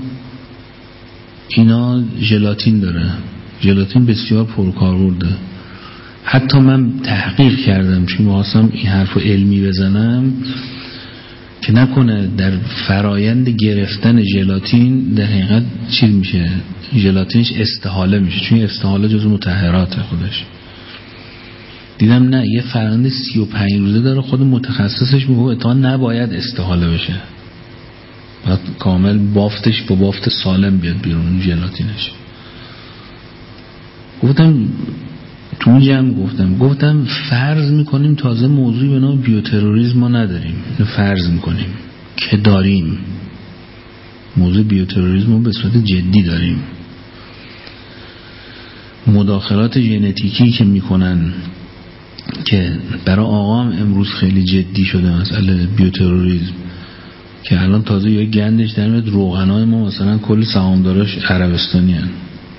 Speaker 1: اینا ژلاتین داره ژلاتین بسیار پرکاربرده حتی من تحقیق کردم چون می‌خواستم این حرفو علمی بزنم که نکنه در فرایند گرفتن ژلاتین در حقیقت چی میشه ژلاتینش استحاله میشه چون استحاله جزو مطهرات خودش دیدم نه یه فرآیند 35 روزه داره خود متخصصش میگه تا نباید استحاله بشه بعد کامل بافتش با بافت سالم بیاد بیرون ژلاتینش گفتم تو اون جمع گفتم فرض میکنیم تازه موضوعی به نام بیوتروریسم ما نداریم فرض میکنیم که داریم موضوع بیوتروریسم رو به صورت جدی داریم مداخلات ژنتیکی که میکنن که برای آقام امروز خیلی جدی شده مسئله بیوتروریسم که الان تازه یه گندش در میاد روغنای ما مثلا کلی سهامداراش عربستانی هن.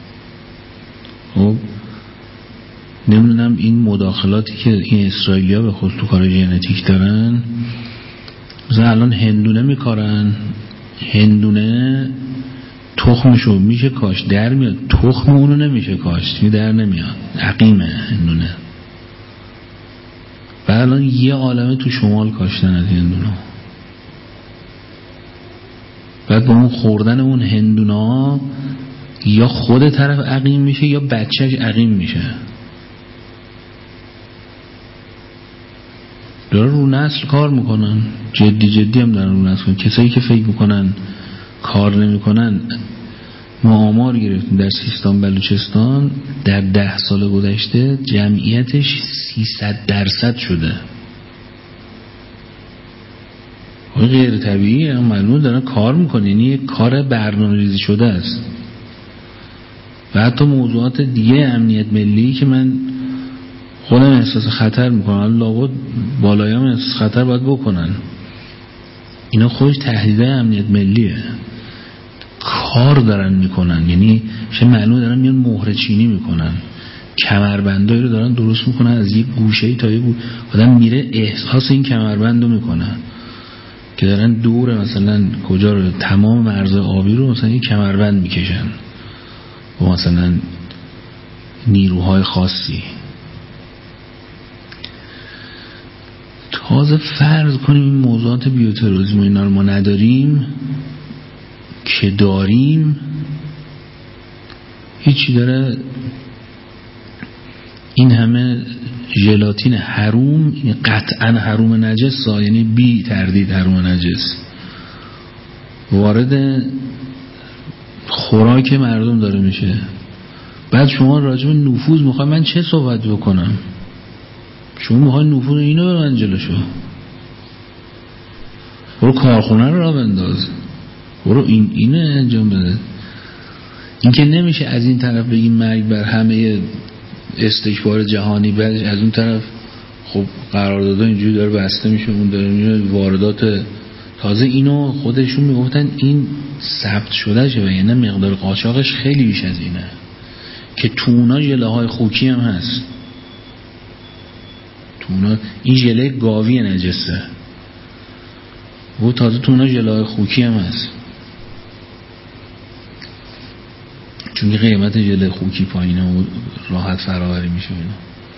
Speaker 1: خب نمیدونم این مداخلاتی که این اسرائیلیا به خود تو کار ژنتیک دارن مثلا الان هندونه میکارن هندونه تخمشو میشه کاش در میاد تخم اونو نمیشه کاش در نمیاد عقیمه هندونه و الان یه عالمه تو شمال کاشتن از هندونه بعد با اون خوردن اون هندونه ها یا خود طرف عقیم میشه یا بچهش عقیم میشه. داره رو نسل کار میکنن، جدی هم دارن رو نسل کنن. کسایی که فکر میکنن کار نمیکنن، ما آمار گرفتیم در سیستان بلوچستان در 10 سال گذشته جمعیتش 300% شده. غیر طبیعیه، معلومه دارن کار میکنن، یعنی کار برنامه‌ریزی شده است. و حتی موضوعات دیگه امنیت ملی که من خودم احساس خطر میکنم، لابد بالایام احساس خطر باید بکنن، اینا خودش تهدیدهای امنیت ملیه. کار دارن میکنن، یعنی چه معلومه دارن میان مهره چینی میکنن، کمربندایی رو دارن درست میکنن از یک گوشه‌ای تا یک آدم میره احساس این کمربندو میکنن که دارن دور مثلا کجا رو تمام مرز آبی رو مثلا یک کمربند میکشن و مثلا نیروهای خاصی. تازه فرض کنیم این موضوعات بیوتروریسم و اینا رو ما نداریم، که داریم هیچی داره این همه ژلاتین حروم، یعنی قطعا حروم نجس، یعنی بی تردید حروم نجس وارد خوراک مردم داره میشه. بعد شما راجع به نفوذ میخوای من چه صحبت بکنم؟ شما میخوای نفوذ اینو به من جلوشو، برو کارخونه رو را بنداز، برو اینو انجام بده. این که نمیشه از این طرف بگیم مرگ بر همه استکبار جهانی، بعدش از اون طرف خب قراردادها اینجوری داره بسته میشه، اون داره میشه واردات. تازه اینو خودشون میگفتن این ثبت شده شه و یعنی مقدار قاچاقش خیلی بیش از اینه، که تو اونا ژله های خوکی هم هست. تو اونا این ژله گاوی نجسه و تازه تو اونا ژله های خوکی هم هست، چون قیمت ژله خوکی پایینه و راحت فراوری میشه اینا.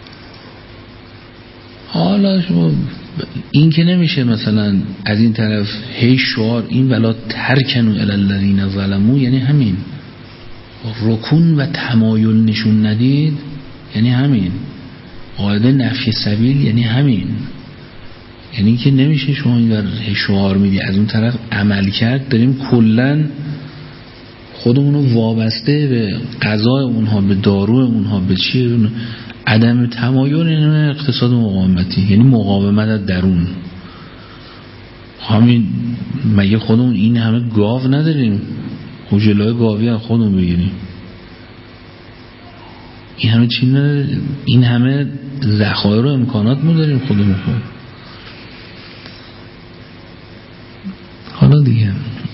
Speaker 1: حالا شما این که نمیشه مثلا از این طرف هی شعار این ولا ترکنوا الی الذین ظلموا، یعنی همین رکون و تمایل نشون ندید، یعنی همین قاعده نفی سبیل، یعنی همین. یعنی که نمیشه شما این ور شعار میدی از اون طرف عمل کرد. داریم کلن خودمونو وابسته به غذای اونها، به داروی اونها، به چیه، عدم تمایل این اقتصاد مقاومتی، یعنی مقاومت از درون. همین مگه خودمون این همه گاو نداریم؟ جلوی گاوی از خودمون بگیریم. این همه چی نداریم؟ این همه ذخایر و امکانات ما داریم خودمون. حالا دیگه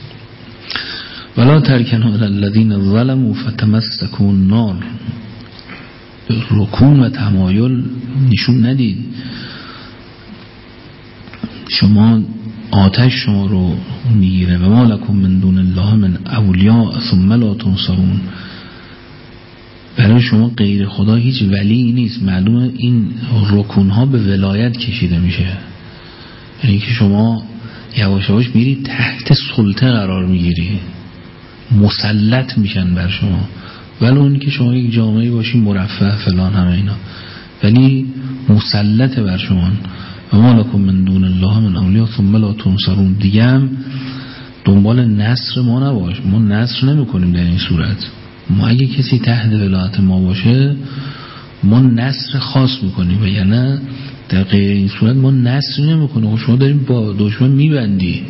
Speaker 1: ولا ترکنوا الی الذین ظلموا فتمسکوا النار، رکون و تمایل نشون ندید. شما آتش شما رو میگیره. و ما لکم من دون الله من اولیاء ثم لا تنصرون، برای شما غیر خدا هیچ ولی نیست. معلومه این رکون ها به ولایت کشیده میشه، یعنی که شما یواش یواش میری تحت سلطه قرار میگیری، مسلط میشن بر شما. ولی اونی که شما یک جامعه باشی مرفه فلان همه اینا، ولی مسلط بر شما. و ما لکم من دون الله من اولیاء ثم لا تنصرون. دیگه هم دنبال نصر ما نباش، ما نصر نمی کنیم در این صورت. ما اگه کسی تحت ولایت ما باشه ما نصر خاص میکنیم، و یعنی در غیر این صورت ما نصر نمی کنیم. شما داریم با دشمن میبندی،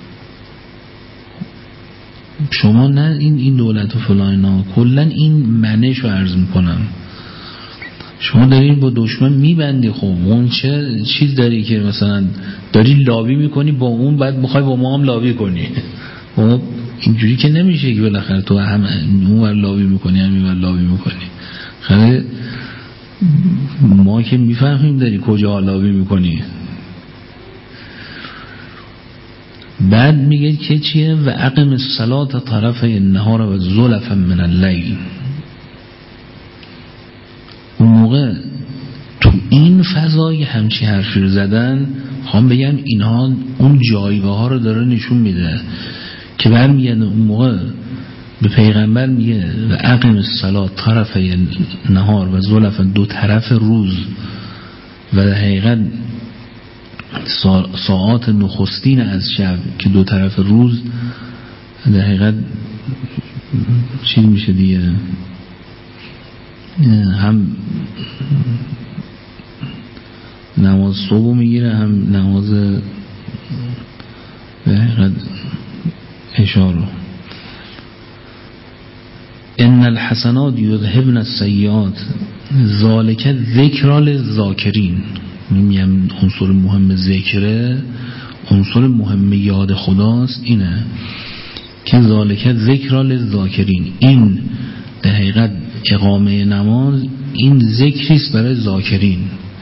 Speaker 1: شما نه این دولت و فلان، کلن این منش رو عرض میکنم. شما دارین با دشمن میبندی، خب اون چه چیز داری که مثلا داری لابی میکنی با اون، بعد میخوای با ما هم لابی کنی؟ خب اینجوری که نمیشه که بالاخره تو هم اون ور لابی میکنی هم این ور لابی میکنی. خیلی ما که میفهمیم داری کجا لابی میکنی. بعد میگه که چیه؟ و اقم الصلاة طرف النهار و زلفا من اللیل. اون موقع تو این فضای همچی حرفی رو زدن، خوام بگم اینها اون جایگاه ها رو داره نشون میده که برمیگرده اون موقع به پیغمبر میگه و اقیم الصلاة طرفی نهار و زلفا دو طرف روز و در حقیقت ساعات نخستین از شب که دو طرف روز در حقیقت چی میشه دیگه، هم نماز صبح میگیره هم نماز در حقیقت عشا رو. ان الحسنات یذهبن السیئات ذالک ذکری للذاکرین. میگم عنصر مهم ذکره، عنصر مهم یاد خداست اینه که ذالک ذکری للذاکرین. این در حقیقت اقامه نماز این ذکریست برای ذاکرین.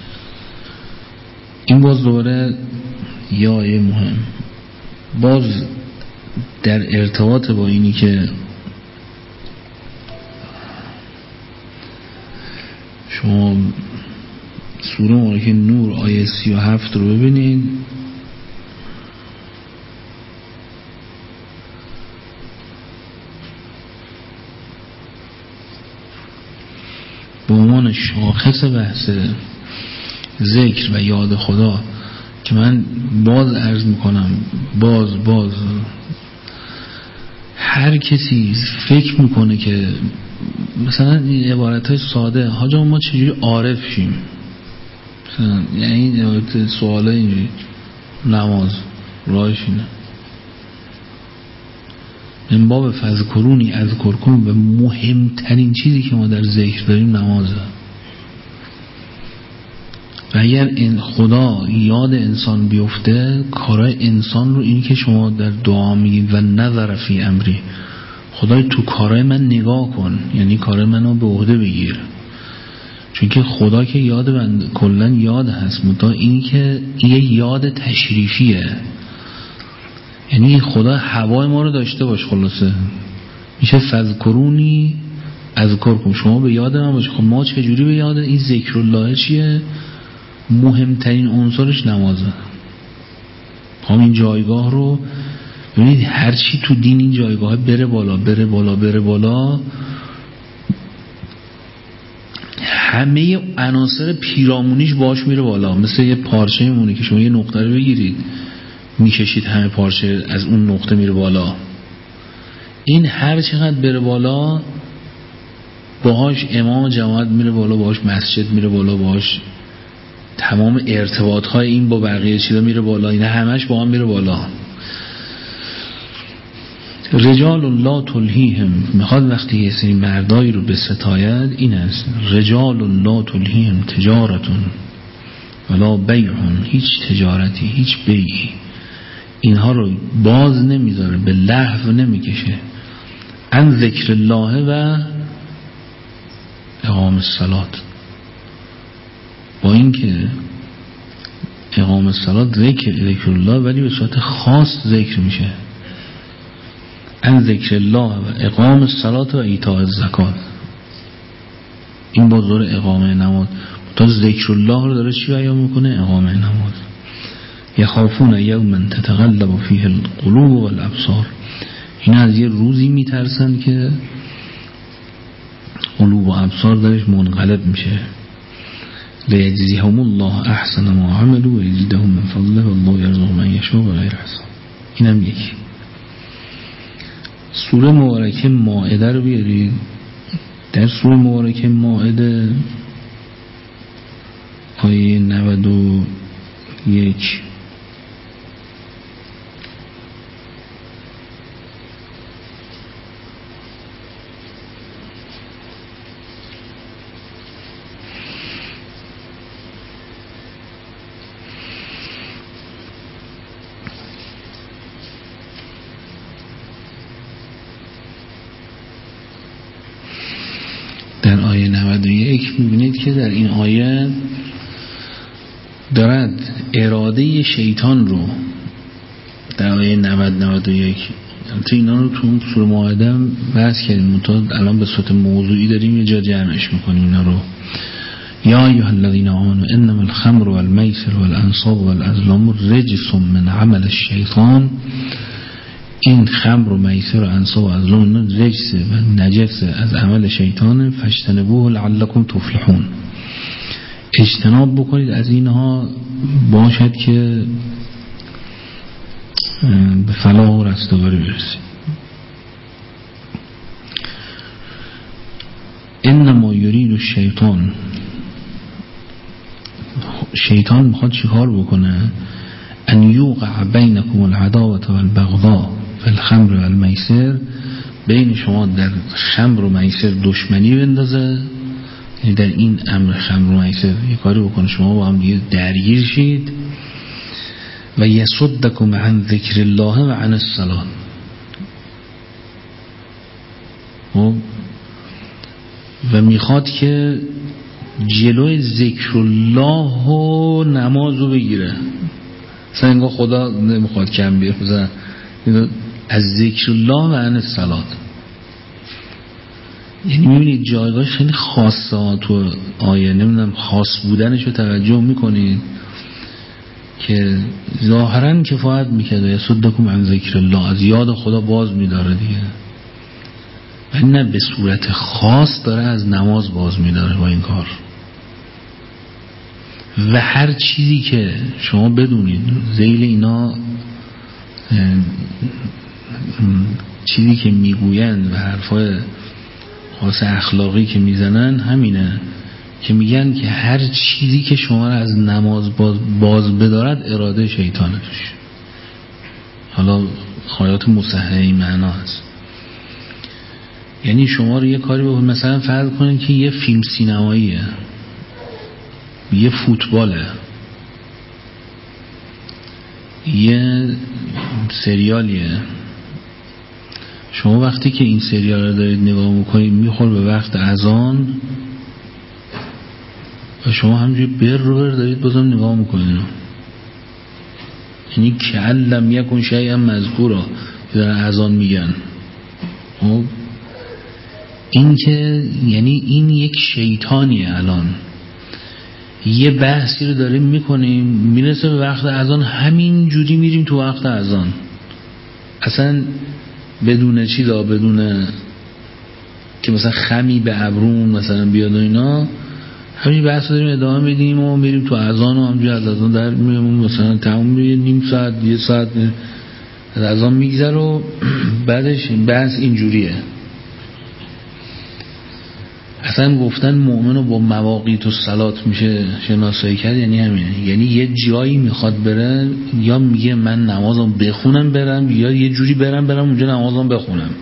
Speaker 1: این باز دوباره یه آیه مهم باز در ارتباط با اینی که شما سوره مبارکه نور آیه 37 رو ببینید. به عنوان شاخص بحث ذکر و یاد خدا که من باز عرض میکنم، باز هر کسی فکر میکنه که مثلا این عبارتهای ساده حاجا ما چجوری عارف شیم، مثلا یعنی این عبارت سواله اینجوری نماز راهش اینه من باب فذکرونی اذکرکم و مهمترین چیزی که ما در ذکر داریم نمازه. و اگر این خدا یاد انسان بیفته کارهای انسان رو، اینی که شما در دعا میگید و نظر فی امری، خدای تو کارهای من نگاه کن، یعنی کارهای منو به عهده بگیر. چون که خدا که یاد من کلن یاد هست، متا اینی که یه یاد تشریفیه، یعنی خدا هوای ما رو داشته باش. خلاصه میشه فذکرونی اذکرکم، شما به یاد من باش. خب ما چجوری به یاد این ذکر الله چیه؟ مهمترین عنصرش نمازه. هم این جایگاه رو ببینید، هرچی تو دین این جایگاه بره بالا همه عناصر پیرامونیش باش میره بالا. مثل یه پارچه میمونه که شما یه نقطه رو بگیرید میکشید همه پارچه از اون نقطه میره بالا. این هر چقدر بره بالا باهاش امام جماعت میره بالا، باهاش مسجد میره بالا، باهاش تمام ارتباط های این با بقیه چیزا میره بالا. این همش با هم میره بالا. رجال لا تلهیهم، میخواد وقتی یه سری مردایی رو به ستاید این است: رجال لا تلهیهم تجارتون ولا بیعون، هیچ تجارتی هیچ بیعی اینها رو باز نمیذاره، به لهو نمیکشه. عن ذکر الله و اقام الصلات، با این که اقام الصلات ذکر الله ولی به صورت خاص ذکر میشه. عن ذکر الله و اقام الصلات و ایتاء الزکات، این با دور اقامه نماز. تا ذکر الله رو داره چی بیان میکنه؟ اقامه نماز. یخافون یوما تتقلب فیه القلوب والابصار، این از یه روزی میترسن که قلوب و ابصار درش منقلب میشه. لیجزیهم الله احسن ما عملوا و یزیدهم من فضله والله یرزق من یشاء بغیر حساب. اینم یکی. سوره مبارکه مائده رو بیارید. در سوره مبارکه مائده آیه 91 در آیه 91 میبینید که در این آیه دارد اراده شیطان رو در آیه 91 تو اینا رو تو اون سوره مائده بحث کردیم، الان به صورت موضوعی داریم یه جا جمعش میکنیم اینا رو. یا ایها الذین آمنوا انما الخمر والمیسر والانصاب والازلام رجس من عمل الشیطان این خمر و میسر و انصاب و ازلام رجس و نجس از عمل شیطان، فاجتنبوه لعلکم تفلحون. اجتناب بکنید از اینها باشد که به فلاح و رستگاری برسید. انما یرید الشیطان، شیطان میخواد چیکار بکنه؟ ان یوقع بینکم العداوة والبغضاء فی الخمر والمیسر، بین شما در خمر و میسر دشمنی بندازه، یعنی در این امر خمر و میسر یه کاری بکنه شما با هم دیگه درگیر شید. و یصدکم عن ذکر الله و عن الصلاة، و میخواد که جلوی ذکر الله و نماز رو بگیره. مثلا انگاه خدا نمیخواد کم بیاره، مثلا از ذکر الله و عن الصلاة. یعنی میبینید جایگاه خیلی خاصه تو آیه، نمیدونم خاص بودنش رو توجه میکنید که ظاهرا کفایت میکرده یصدکم عن ذکر الله، از یاد خدا باز میداره دیگه، و نه به صورت خاص داره از نماز باز میداره با این کار. و هر چیزی که شما بدونید ذیل اینا چیزی که میگویند و حرفای خاص اخلاقی که میزنن همینه که میگن که هر چیزی که شما را از نماز باز بدارد اراده شیطانه توش. حالا آیات مصححه این معنا هست. یعنی شما رو یه کاری بکنید، مثلا فرض کنید که یه فیلم سینماییه، یه فوتباله، یه سریالیه، شما وقتی که این سریال رو دارید نگاه میکنید میخور به وقت اذان و شما همجوری بر دارید بازم نگاه میکنید، یعنی که لم یکن شیئا مذکورا در اذان میگن. این که یعنی این یک شیطانیه. الان یه بحثی رو داریم میکنیم، میرسه به وقت اذان همین جوری میریم تو وقت اذان، اصلا بدون چیزا، بدون که مثلا خمی به ابرون مثلا بیاد و اینا، همین بحث داریم ادامه میدیم و میریم تو اذان و همجوری از اذان در میریم، مثلا تمام میشه نیم ساعت یه ساعت از اذان میگذره و بعدش بحث اینجوریه. اصلا گفتن مؤمن رو با مواقیت و صلات میشه شناسایی کرد، یعنی همینه، یعنی یه جایی میخواد بره، یا میگه من نمازم بخونم برم، یا یه جوری برم اونجا نمازم بخونم،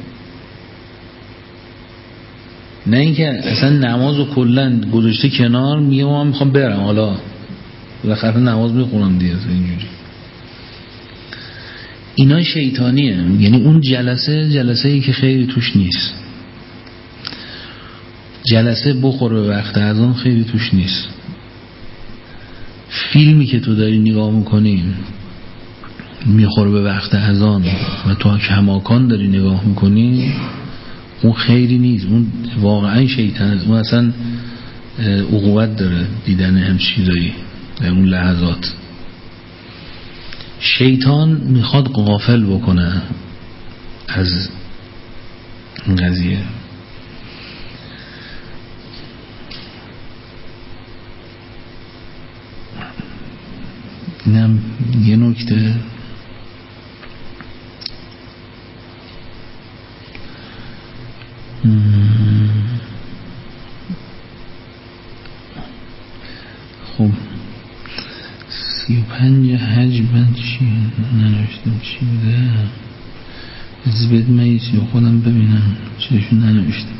Speaker 1: نه اینکه اصلا نمازو کلا گذاشته کنار، میگه من میخوام برم، حالا بالاخره نماز میخونم دیگه. اینجوری اینا شیطانیه. یعنی اون جلسه ای که خیلی توش نیست، جلسه بخور به وقت اذان خیلی توش نیست. فیلمی که تو داری نگاه میکنی میخوره به وقت اذان و تو کماکان داری نگاه میکنی، اون خیلی نیست، اون واقعا شیطان است، اون اصلا عقوبت داره دیدن هم چیزایی در اون لحظات. شیطان میخواد غافل بکنه از این قضیه. اینم یه نکته. خب 35 حج من چی ننوشتم، چی بوده از بید میسی و خودم ببینم چیشو ننوشتم.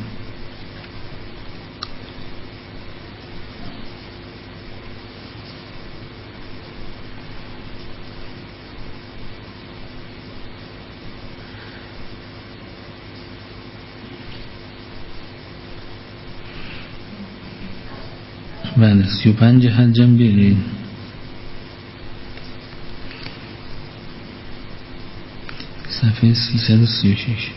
Speaker 1: بله 35 حجم بیارید، صفحه 336.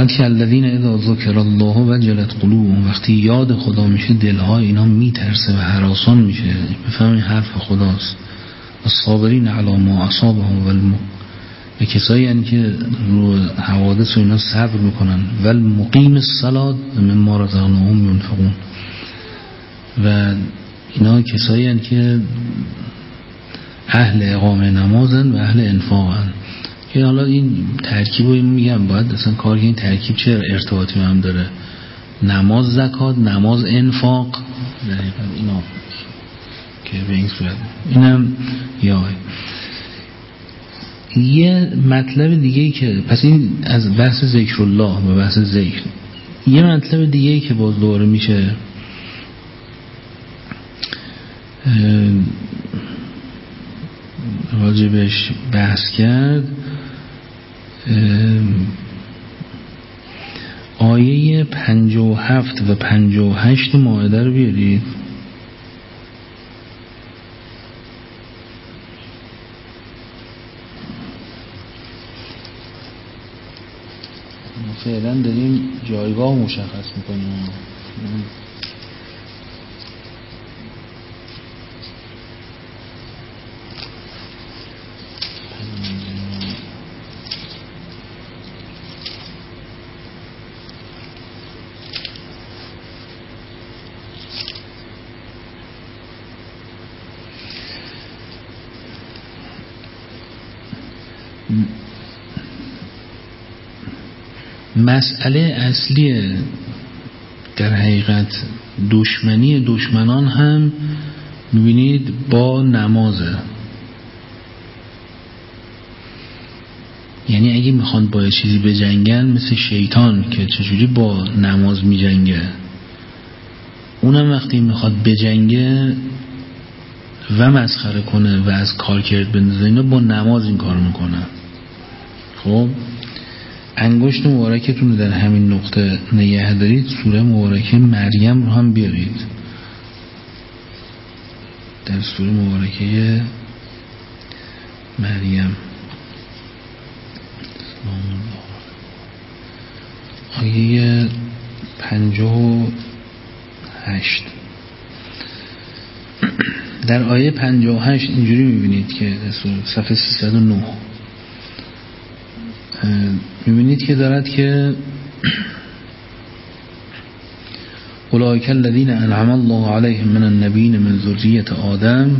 Speaker 1: دارد که الذین اذا ذکر الله وجلت قلوبهم، وقتی یاد خدا میشه دلهای اینا میترسه و هراسان میشه. بفهمین حرف خداست. الصابرین علی ما اصابهم و کسایی هستند که رو حوادث و اینا صبر میکنن. والمقیم الصلاة و مما رزقناهم ينفقون، و اینا کسایی هستند که اهل اقامه نمازن و اهل انفاقن. که حالا این ترکیب رو میگم باید اصلا کار که این ترکیب چه ارتباطی هم داره، نماز زکات نماز انفاق دقیقا اینا که به این صورت. اینم یه مطلب دیگه‌ای که پس این از بحث ذکر الله و بحث ذکر، یه مطلب دیگه‌ای که باز دوباره میشه راجبش بحث کرد، آیه 57 و 58 مائده رو بیارید. فعلا داریم جایگاه مشخص میکنیم. مسئله اصلی در حقیقت دشمنی دشمنان هم میبینید با نمازه. یعنی اگه میخوان با چیزی بجنگن مثل شیطان که چجوری با نماز میجنگه، اونم وقتی میخواد بجنگه و مسخره کنه و از کار کرد بندازه، اینا با نماز این کار میکنه. خب انگشت مبارکتون رو در همین نقطه نگه دارید. سوره مبارکه مریم رو هم بیارید. در سوره مبارکه مریم آیه 58. در آیه 58 اینجوری میبینید که صفحه 309 میبینید که دارد که اولئک الذین انعم الله علیهم من النبیین من ذریة آدم.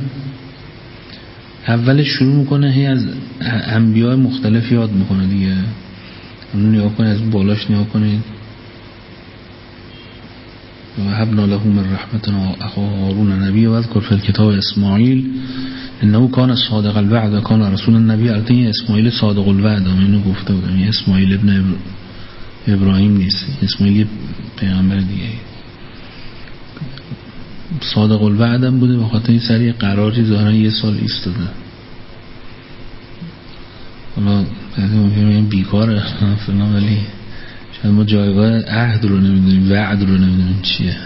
Speaker 1: اولش شروع میکنه هی از انبیاء مختلف یاد میکنه دیگه. اونو نگاه کنید، از بالاش نگاه کنید. وهبنا له من رحمتنا اخاه هارون نبی و اذکر فی الکتاب اسماعیل انه کان صادق الوعد و کان رسول النبی. البته این اسماعیل صادق الوعد اینو گفته بودم، این اسماعیل ابن ابراهیم نیست، اسماعیل پیغمبر دیگه صادق الوعد هم بوده، به خاطر این سری قراری ظاهرا یه سال ایستاده. حالا ممکنه بیکاره فلان، ولی شاید ما جایگاه عهد رو نمیدونیم، وعد رو نمیدونیم چیه.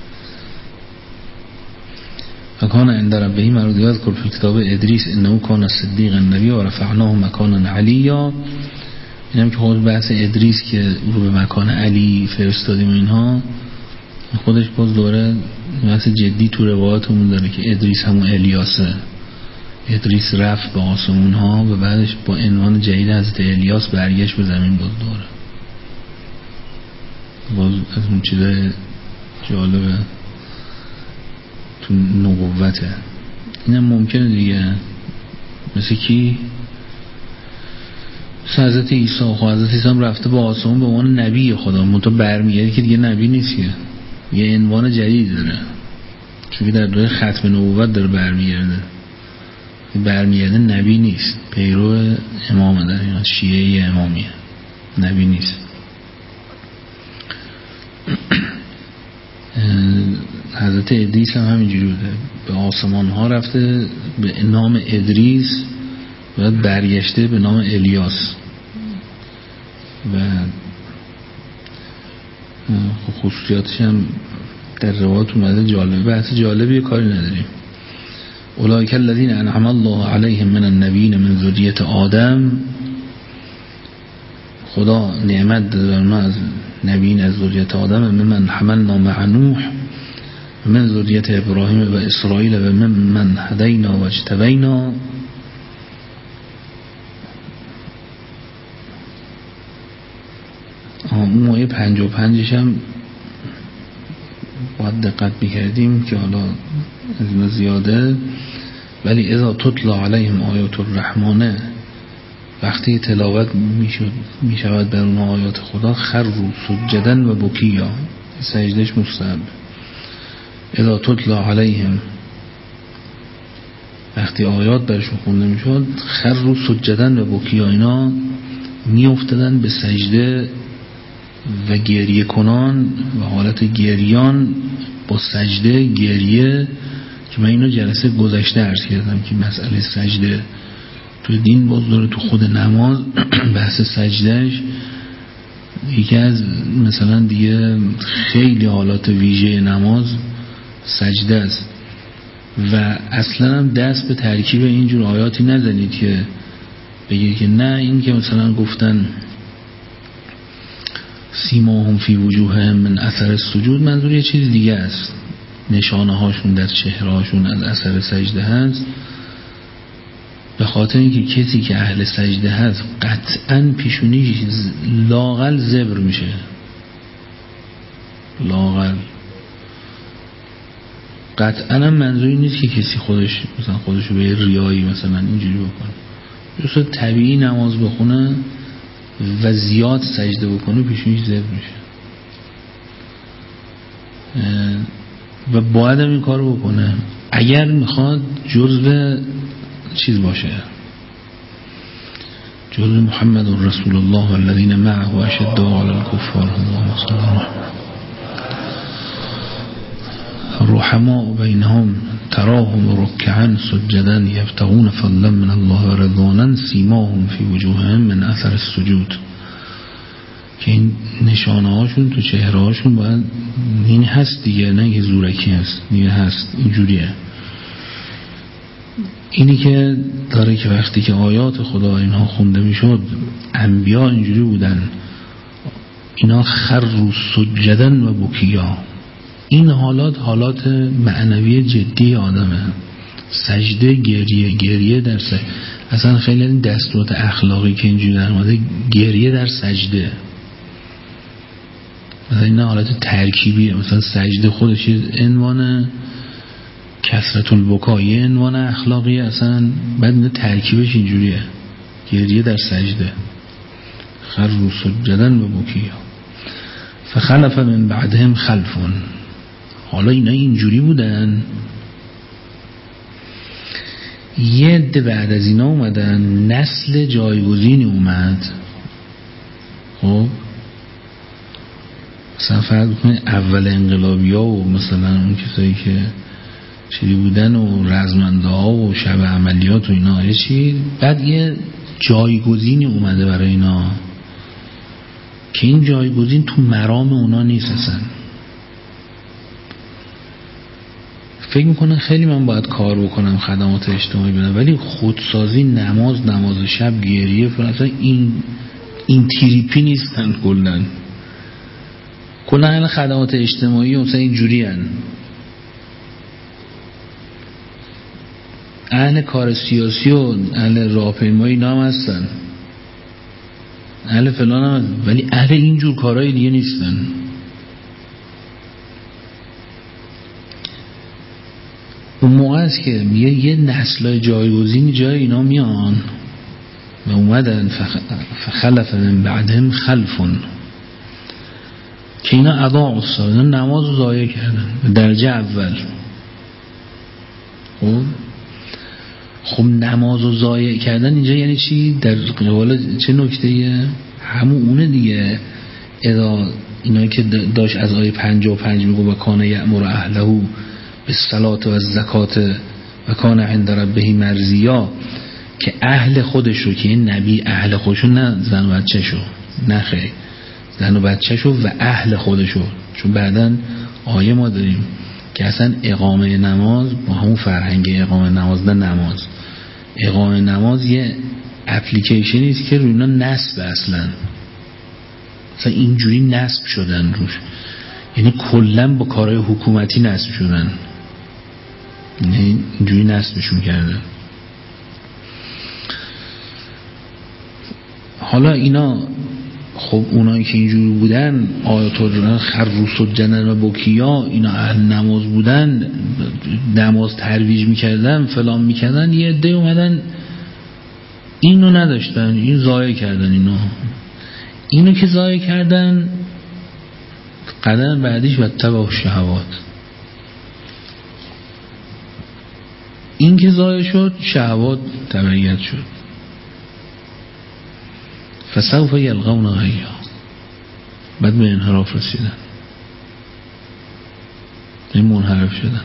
Speaker 1: فکان عند ربه مرضیات کل فی کتاب ادریس انه کان صدیق النبی و رفعناه مکانا علیا. اینم که خود بحث ادریس که رو به مکان علی فرستادیم اینها، خودش باز دوره بحث جدی تو روایاتمون داره که ادریس همون الیاسه. ادریس رفت به آسمون ها و بعدش با عنوان جدید حضرت الیاس برگشت به زمین. باز دوره باز از اون چیزای جالبه تو نبوته. اینم ممکنه دیگه، مثل کی؟ حضرت عیسی. حضرت عیسی هم رفته با آسمون به عنوان نبی خدا، منتها برمیگرده که دیگه نبی نیست، یه عنوان جدید داره، چون در دوره ختم نبوت داره برمیگرده نبی نیست، پیرو امامه، در این شیعه امامیه، نبی نیست. حضرت ادریس هم همینجوری بوده، به آسمان ها رفته به نام ادریس و برگشته به نام الیاس و خصوصیاتش هم در روایات اومده. جالبه، بحث جالبی کاری نداریم. اولئک الذین انعم الله علیهم من النبیین من ذریة آدم. خدا نعمت داده بر ما از نبیین از ذریت آدم، ممن حملنا مع نوح من ذریت ابراهیم و اسرائیل و ممن هدینا و اجتبینا. اون آیه 55 هم باید دقت میکردیم که حالا از این زیاده، ولی اذا تتلا علیهم آیات الرحمن، وقتی تلاوت میشود بر اون آیات خدا، خروا سجدا و بکیا، سجدش مستحب. اذا تتلا علیهم، وقتی آیات برشون خونده میشد، خروا سجدا و بکیا، اینا میافتادن به سجده و گریه کنان و حالت گریان با سجده گریه، که من اینو جلسه گذشته عرض کردم که مسئله سجده تو دین باز داره، تو خود نماز بحث سجدهش یکی از مثلا دیگه خیلی حالات ویژه نماز سجده است. و اصلا هم دست به ترکیب اینجور آیاتی نزنید که بگید که نه این که مثلا گفتن سیماهم فی وجوههم من اثر السجود، منظور یه چیز دیگه است، نشانه هاشون در چهره هاشون از اثر سجده هست. به خاطر اینکه کسی که اهل سجده هست قطعا پیشونیش لاغل زبر میشه، لاغل. قطعا هم منظوری نیست که کسی خودشو به ریایی مثلا اینجوری بکنه، جسد طبیعی نماز بخونه و زیاد سجده بکنه پیشونیش زبر میشه و باید هم این کارو بکنه اگر میخواد جزو چیز باشه، جزو محمد رسول الله والذین معه اشداء علی الکفار رحماء بینهم تراهم رکعا سجدا یبتغون فضلا من الله و رضوانا سیماهم فی وجوههم من اثر السجود، که این نشانه هاشون تو چهره هاشون باید این هست دیگه، نه که زورکی هست، این هست اینجوریه. اینی که داره که وقتی که آیات خدا اینها خونده میشد، انبیا اینجوری بودن، اینا خروا سجدا و بکیا. این حالات معنوی جدی آدمه، سجده گریه در سجده. اصلا خیلی این دستورات اخلاقی که اینجوری در اومده، گریه در سجده، مثلا این حالت ترکیبیه، مثلا سجده خودش عنوان کثرت البکا، یه عنوان اخلاقی، اصلا بعد این ترکیبش اینجوریه، گریه در سجده. خروا سجدا و بکیا فخلف من بعدهم خلفون. حالا اینا اینجوری بودن، یه عده بعد از اینا اومدن، نسل جایگزینی اومد. خب مثلا فرض بکنید اول انقلابی ها و مثلا اون کسایی که چیزی بودن و رزمنده ها و شب عملیات و اینا، یه چی، بعد یه جایگزینی اومده برای اینا که این جایگزین تو مرام اونا نیست اصلا. فکر میکنن خیلی من باید کار بکنم، خدمات اجتماعی بدم، ولی خودسازی، نماز شب، گریه فلان، اصلا این تریپی نیستن. کلا خدمات اجتماعی مثلا اینجوری هن. اهل کار سیاسی و اهل راهپیمایی اینا هم هستن، اهل فلان هم هستن، ولی اهل اینجور کارهای دیگه نیستن. اون موقع است که یه نسلای جایگزینی جای اینا میان و اومدن فخلف من بعدهم خلفون، که اینا اضاعوا الصلاة، نماز رو ضایع کردن درجه اول. خب نماز رو ضایع کردن اینجا یعنی چی؟ در قبال چه نکته‌ایه؟ همون اونه دیگه. اینا که داشت از آیه 55 میگو و کان یأمر اهله بالصلاة و الزکات و کان عند ربه مرضیا، که اهل خودشو، که این نبی اهل خودشو، نه زن و بچه‌شو، نه خیر، زن و بچه‌شو و اهل خودشو. چون بعداً آیه ما داریم که اصلا اقامه نماز با همون فرهنگ اقامه نماز، نه نماز، اقامه نماز یه اپلیکیشنی است که روی اینا نصب اصلا مثلا اینجوری نصب شدن روش، یعنی کلا با کارهای حکومتی نصب شدن، یعنی اینجوری نصبشون کردن. حالا اینا خب اونایی که اینجوری بودن آیات الله خروس و جنن و بکیا، اینا اهل نماز بودن، نماز ترویج میکردن فلان میکردن، یه عده اومدن اینو نداشتن، این ضایع کردن. اینو که ضایع کردن قدم بعدیش و تبع شهوات، این که ضایع شد شهوات تبعیت شد. فسوف یلقون غیا، بعد به انحراف رسیدن، این منحرف شدن.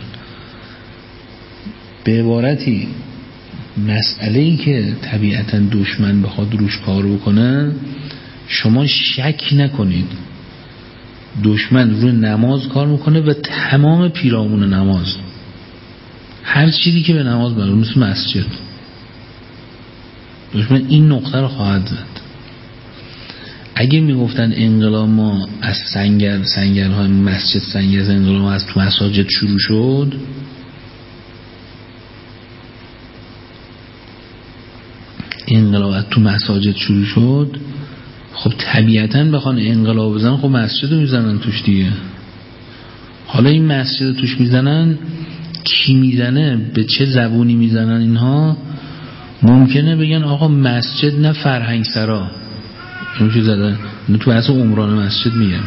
Speaker 1: به عبارتی مسئله‌ای که طبیعتاً دشمن بخواد روش کار بکنه، شما شک نکنید دشمن روی نماز کار میکنه و تمام پیرامون نماز، هر چیزی که به نماز مربوط، مثل مسجد، دشمن این نقطه رو خواهد زد. اگه میگفتن انقلاب ما از سنگرهای مسجد، سنگر انقلاب ما از تو مساجد شروع شد، انقلاب از تو مساجد شروع شد، خب طبیعتاً بخوان انقلاب بزنن خب مسجد رو میزنن توش دیگه. حالا این مسجد رو توش میزنن، کی میزنه، به چه زبونی میزنن اینها؟ ممکنه بگن آقا مسجد نه فرهنگ سرا، اینو که زدن تو اصلا عمران مسجد میگن،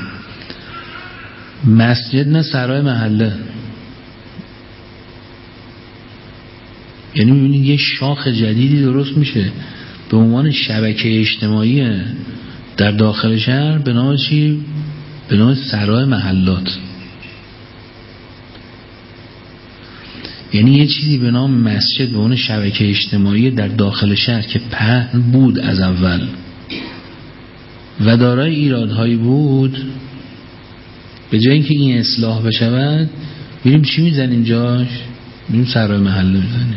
Speaker 1: مسجد نه سرای محله. یعنی میبینید یه شاخ جدیدی درست میشه به عنوان شبکه اجتماعی در داخل شهر به نام چی؟ به نام سرای محلات. یعنی یه چیزی به نام مسجد به عنوان شبکه اجتماعی در داخل شهر که پهن بود از اول و دارای ایرادهایی بود، به جای اینکه این اصلاح بشود میریم چی میزنیم جاش؟ میریم سرای محله میزنیم.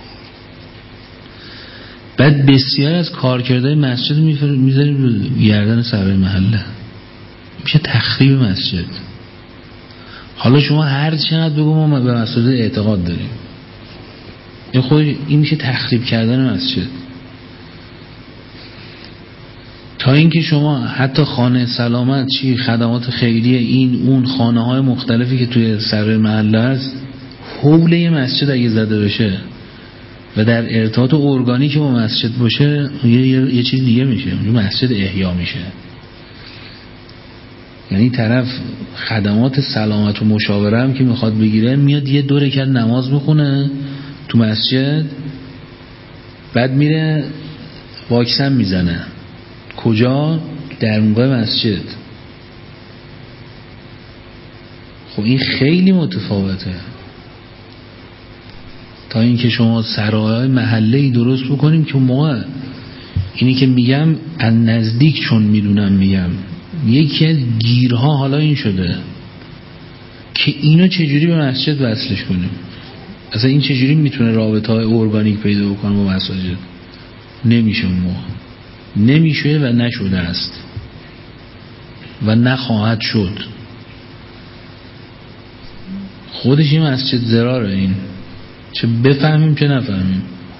Speaker 1: بعد بسیار از کارکردهای مسجد میذاریم رو گردن سرای محله، میشه تخریب مسجد. حالا شما هر چقدر بگو ما به مسجد اعتقاد داریم، این میشه تخریب کردن مسجد. تا اینکه شما حتی خانه سلامت چی، خدمات خیریه، این اون خانه های مختلفی که توی سرای محله هست، حوله مسجد اگه زده بشه و در ارتباط ارگانیک با مسجد باشه، یه چیز دیگه میشه، مسجد احیا میشه. یعنی طرف خدمات سلامت و مشاوره هم که میخواد بگیره، میاد یه 2 رکعت نماز میخونه تو مسجد، بعد میره واکسن میزنه. کجا؟ در اونگاه مسجد. خب این خیلی متفاوته تا اینکه شما سرایای محله‌ای درست بکنیم که اون موقع، اینی که میگم از نزدیک چون میدونم میگم، یکی از گیرها حالا این شده که اینو چجوری به مسجد وصلش کنیم. اصلا این چجوری میتونه رابطه های ارگانیک پیدا بکنه با مساجد؟ نمیشه، اون موقع نمیشه و نشده است و نخواهد شد. خودش این مسجد ضراره، این چه بفهمیم چه نفهمیم.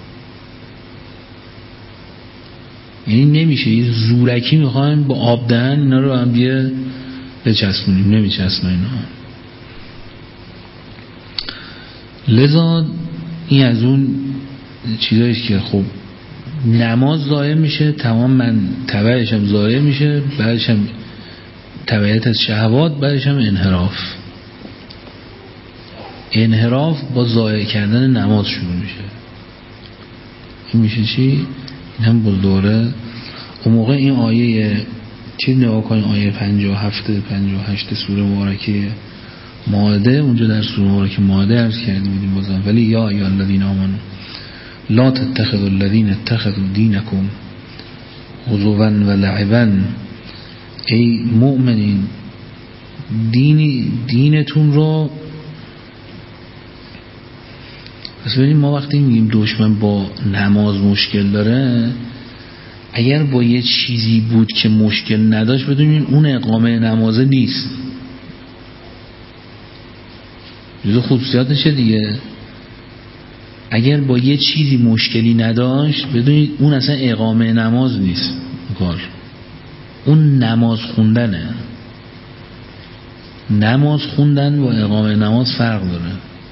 Speaker 1: یعنی نمیشه، یه زورکی میخوایم با آب دهن اینا رو هم دیگه بچسبونیم، نمیچسبه اینا. لذا این از اون چیزاییست که خب نماز ضایع میشه، تمام من تبعش هم ضایع میشه، بعدش هم تبعیت از شهوات، بعدش هم انحراف با ضایع کردن نماز شروع میشه. این میشه چی؟ این هم بزدوره. اون موقع این آیه چی نگاه کنید، آیه 57-58 سوره مبارکه مائده، اونجا در سوره مبارکه مائده عرض کردیم بودیم بازم، ولی یا ایها الذین آمنوا لا تتخذوا الذین اتخذوا دینکم هزوا و لعبا. ای مؤمنین، دینتون رو، پس ببینیم ما وقتی میگیم دشمن با نماز مشکل داره، اگر با یه چیزی بود که مشکل نداشت بدونین اون اقامه نمازه نیست، جزو خصوصیاتشه دیگه. اگر با یه چیزی مشکلی نداشت بدونید اون اصلا اقامه نماز نیست، اون نماز خوندنه. نماز خوندن با اقامه نماز فرق داره.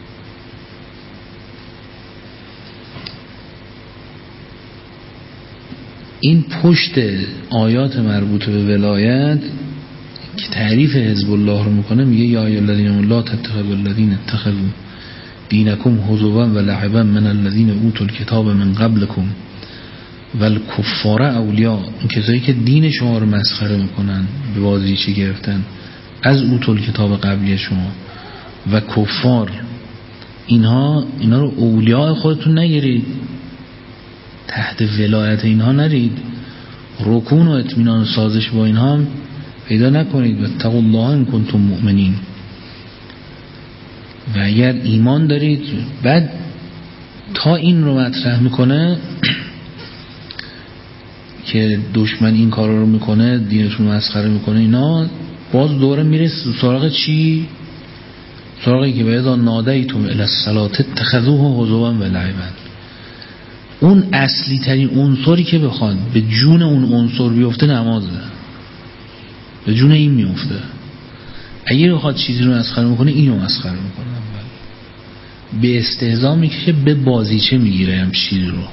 Speaker 1: این پشت آیات مربوط به ولایت که تعریف حزب الله رو میکنه، میگه یا ایها الذین لا تتخذوا الذین اتخذوا دینکم هزوا و لعبا من الذین اوتوا الکتاب من قبلکم و الکفار اولیاء. این کسایی که دین شما رو مسخره میکنن، به بازیچه گرفتن از اوتوا الکتاب قبلی شما و کفار، اینا رو اولیاء خودتون نگیرید، تحت ولایت اینها نرید، رکون و اطمینان سازش با اینها هم پیدا نکنید. و اتقوا الله ان کنتم مؤمنین. و اگر ایمان دارید، بعد تا این رو مطرح میکنه که دشمن این کار رو میکنه، دینتون مسخره میکنه، اینا باز دوره میره سراغ چی؟ سراغی که باید نادیتم الی الصلاة اتخذوها هزوا و لعبا. اون اصلی ترین عنصری که بخواد به جون اون عنصر بیفته نمازه، به جون این میفته. اگه بخواد چیزی رو مسخره میکنه اینو مسخره میکنه، به استهزا میکشه، به بازیچه میگیره هم چیز رو،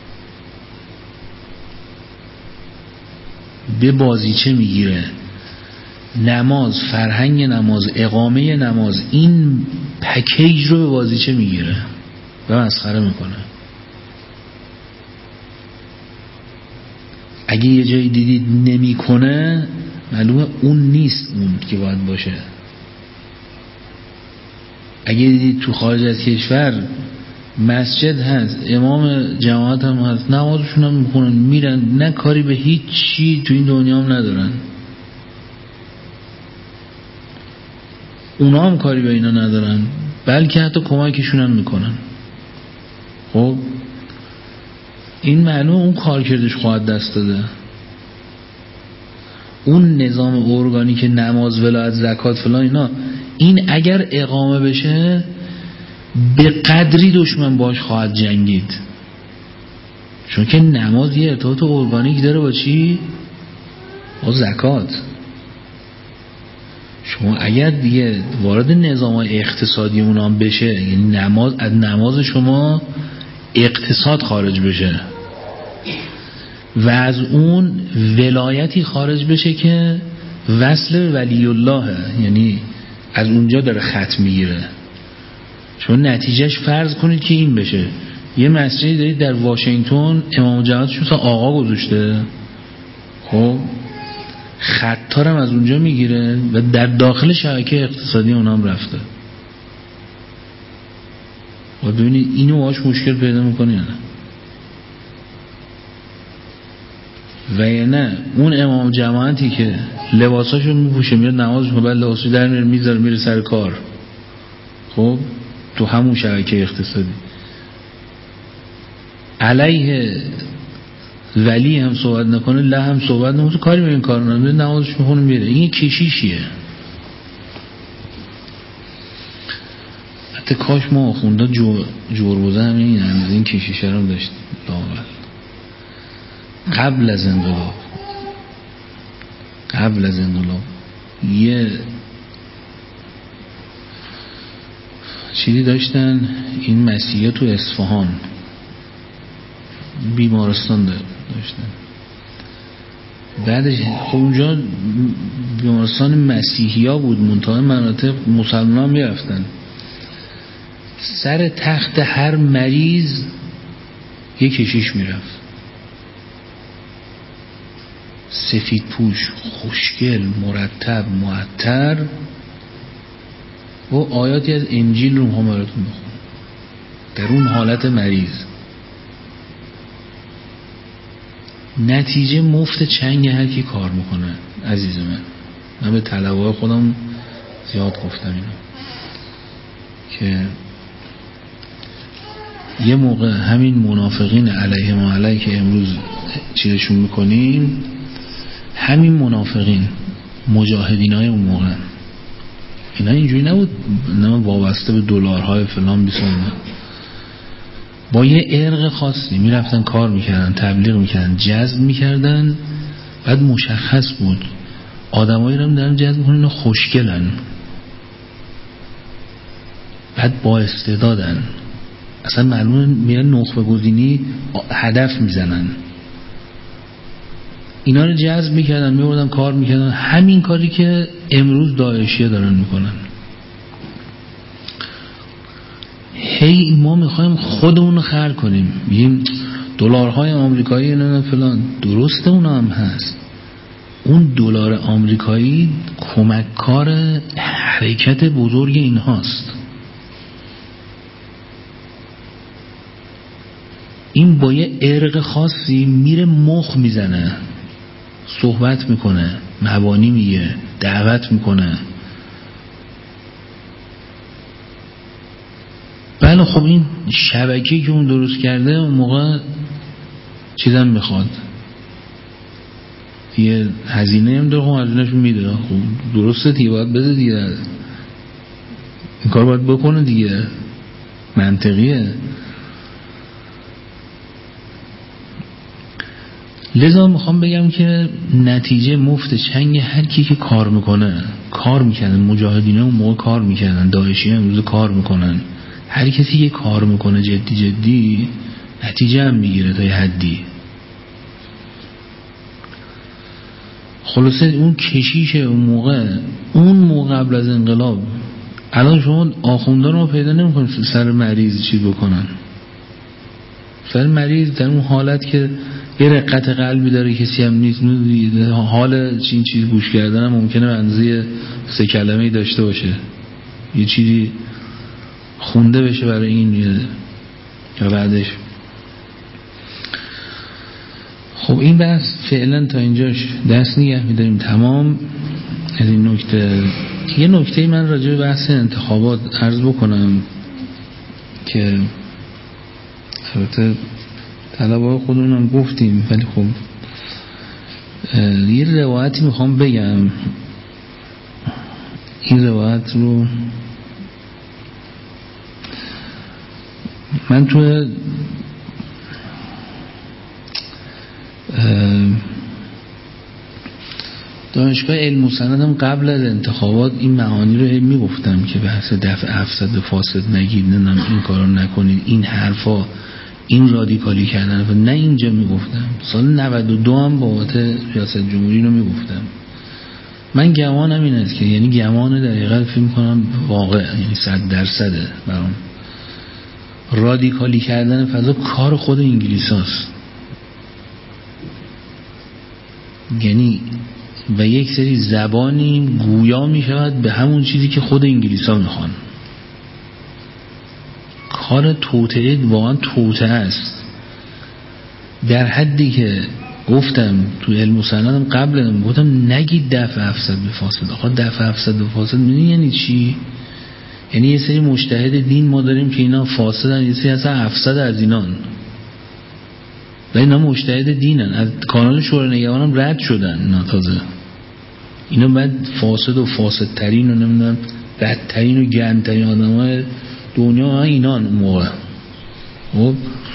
Speaker 1: به بازیچه میگیره. نماز، فرهنگ نماز، اقامه نماز، این پکیج رو به بازیچه میگیره و مسخره میکنه. اگه یه جایی دیدید نمیکنه، معلومه اون نیست اون که باید باشه. اگه دیدید تو خارج از کشور مسجد هست، امام جماعت هم هست، نمازشون هم میخونن میرن، نه کاری به هیچ چی تو این دنیا هم ندارن، اونا هم کاری به اینا ندارن، بلکه حتی کمکشون هم میکنن. خب این معلومه اون کار کردش خواهد دست داده. اون نظام ارگانی که نماز، ولایت، زکات فلان اینا، این اگر اقامه بشه به قدری دشمن باش خواهد جنگید، چون که نماز یه ارتباط ارگانیک داره با چی؟ با زکات. شما اگر دیگه وارد نظام اقتصادی اونام بشه، یعنی نماز، از نماز شما اقتصاد خارج بشه و از اون ولایتی خارج بشه که وصل ولی الله، یعنی از اونجا داره ختم میگیره. چون نتیجهش فرض کنید که این بشه، یه مسجدی دارید در واشنگتن، امام جماعتش مثلا آقا گذاشته، خب خطارم از اونجا میگیره و در داخل شبکه اقتصادی اونام رفته. و ببینید اینو باش مشکل پیدا میکنه یا نه. و یا نه اون امام جماعتی که لباساشو میپوشه میره نمازش رو، بعد لباسو در میره میذاره میره سر کار، خب تو همون شبکه اقتصادی علیه ولی هم صحبت نکنه، له هم صحبت نکنه، کاری به این کار نمیره، نمازش میخونه میره. این کشیشیه. حتی کاش ما آخونده جوربوزه همین از این کشیشه رو داشت لاول قبل از انقلاب یه چیزی داشتن این مسیحا تو اصفهان بیمارستان داشتن. بعدش خب اونجا بیمارستان مسیحی ها بود، منطقه مناطق مسلمان میرفتن. سر تخت هر مریض یک کشیش میرفت، سفید پوش، خوشگل، مرتب، معطر، و آیاتی از انجیل رو هم براتون بخونم در اون حالت مریض. نتیجه مفت چنگ هر کی کار میکنه. عزیز من به طلبه‌های خودم زیاد گفتم اینو که یه موقع همین منافقین علیه ما علیه که امروز چیزشون میکنیم، همین منافقین مجاهدین های اون موقع، اینا اینجوری نبود نه وابسته به دلارهای فلان بیسونه، با یه ارق خاصی میرفتن کار میکردن، تبلیغ میکردن، جذب میکردن. بعد مشخص بود آدمایی رو دارن جذب میکنن اینا خوشگلن، بعد با استعدادن، اصلا معلومه میرن نخبه گزینی هدف میزنن. اینا رو جذب میکردن، میبردن کار میکردن، همین کاری که امروز داعشیه دارن میکنن. هی ما میخوایم خودمون رو خر کنیم، بگیم دلارهای آمریکایی نه فلان، درسته اونا هم هست، اون دلار آمریکایی کمککار حرکت بزرگ این هاست. این با یه ارق خاصی میره مخ میزنه، صحبت میکنه، مبانی میگه، دعوت میکنه. بله خب این شبکه‌ای که اون درست کرده اون موقع چیزم میخواد، یه هزینه هم داره، خب هزینه‌شو میده، خب درسته دیگه، باید بده دیگه، این کار باید بکنه دیگه، منطقیه. لذا میخوام بگم که نتیجه مفت چنگ هر کی که کار میکنه، کار میکنن مجاهدین اون موقع کار میکنن، داعشی امروز کار میکنن، هر کسی که کار میکنه جدی نتیجه هم میگیره تا یه حدی. خلاصه اون کشیش اون موقع قبل از انقلاب، الان شما آخوندان رو پیدا نمیکنید سر مریض چی بکنن، سر مریض در اون حالت که یه رقت قلبی داره کسی هم نیست، حال این چیز گوش کردن هم ممکنه منزی 3 کلمه‌ای داشته باشه، یه چیزی خونده بشه برای این یا بعدش. خب این بحث فعلا تا اینجاش دست نگه می‌داریم تمام از این نکته. یه نکته من راجع به بحث انتخابات عرض بکنم که البته طلبه‌های خودمون هم گفتیم، ولی خب یه روایتی میخوام بگم، این روایت رو من تو دانشگاه علم و سندم قبل از انتخابات این معانی رو میگفتم که بحث دفع افسد و فاسد نگید، این کارو نکنید، این حرفا، این رادیکالی کردن، و نه اینجا میگفتم، سال 92 هم بابت ریاست جمهوری رو میگفتم. من گمانم این است که یعنی گمان دقیقاً فکر کنم واقع، یعنی 100% برام رادیکالی کردن فضا کار خود انگلیساست، یعنی و یک سری زبانی گویا می شود به همون چیزی که خود انگلیسا میخوان. کار توطئه واقعا توطئه است، در حدی که گفتم تو علم و سندم قبل گفتم نگید دفع افسد به فاسد. آقا دفع افسد به فاسد میدونی یعنی چی؟ یعنی یه سری مجتهد دین ما داریم که اینا فاسدن، یه سری اصلا افسد از اینان و اینا مجتهد دینن، از کانال شورای نگهبانم رد شدن اینا، تازه اینا بعد فاسد و فاسدترین و نمیدونم بدترین و گندترین آدم های دنیا اینان موقع. خب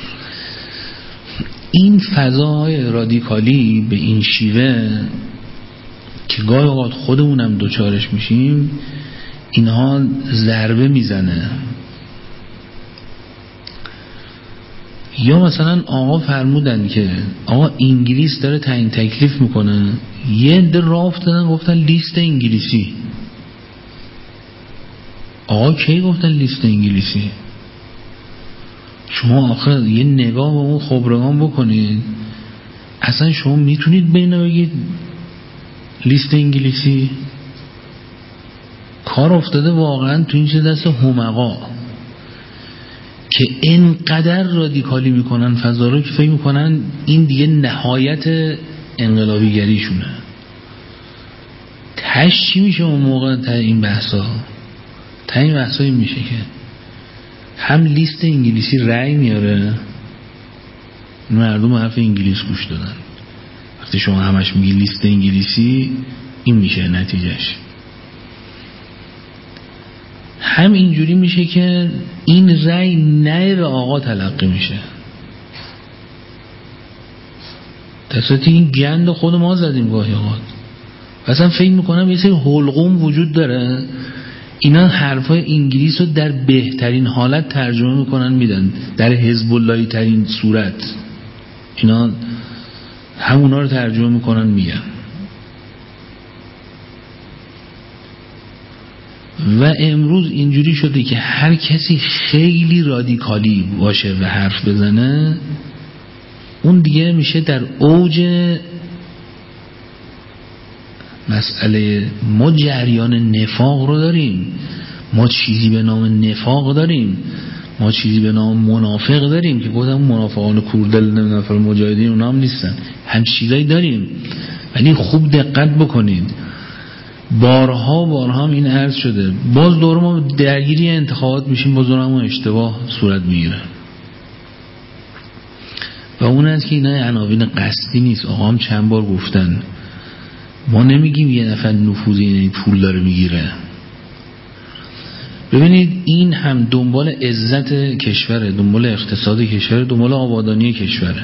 Speaker 1: این فضاهای رادیکالی به این شیوه که گاهی اوقات خودمونم دوچارش میشیم، اینها ضربه میزنه. یا مثلا آقا فرمودن که آقا انگلیس داره تعیین تکلیف میکنه، یه عده راه افتادن گفتن لیست انگلیسی. آقا کی گفتن لیست انگلیسی؟ شما آخر یه نگاه به اون خبرگان بکنید، اصلا شما میتونید بینه بگید لیست انگلیسی؟ کار افتاده واقعا تو این چه دست همقا که اینقدر رادیکالی میکنن فضا رو که فکر میکنن این دیگه نهایت انقلابیگریشونه. تش چی میشه اون موقع تا این بحثا؟ تا این بحثا این میشه که هم لیست انگلیسی رأی میاره، مردم حرف انگلیس گوش دادن. وقتی شما همش میگی لیست انگلیسی، این میشه نتیجهش. هم اینجوری میشه که این رأی نه به آقا تلقی میشه، تصاتی این گند خود ما زدیم گاهی اوقات. اصلا فکر میکنم یه سری حلقوم وجود داره، اینا حرفای انگلیس رو در بهترین حالت ترجمه میکنن میدن، در حزب اللهی ترین صورت اینا همونا رو ترجمه میکنن میگن. و امروز اینجوری شده که هر کسی خیلی رادیکالی باشه و حرف بزنه، اون دیگه میشه در اوج مسئله. ما جریان نفاق رو داریم، ما چیزی به نام نفاق داریم، ما چیزی به نام منافق داریم که گفتم منافقان کوردل نفر مجاهدین اونا هم نیستن، هم چیزایی داریم. ولی خوب دقت بکنید، بارها هم این عرض شده، باز دور ما درگیری انتخابات میشیم، باز دور ما اشتباه صورت میگیره. و اون است که اینا عناوین قصدی نیست. آقا هم چند بار گفتن ما نمیگیم یه نفر نفوذی این پول داره میگیره. ببینید این هم دنبال عزت کشوره، دنبال اقتصاد کشوره، دنبال آبادانی کشوره.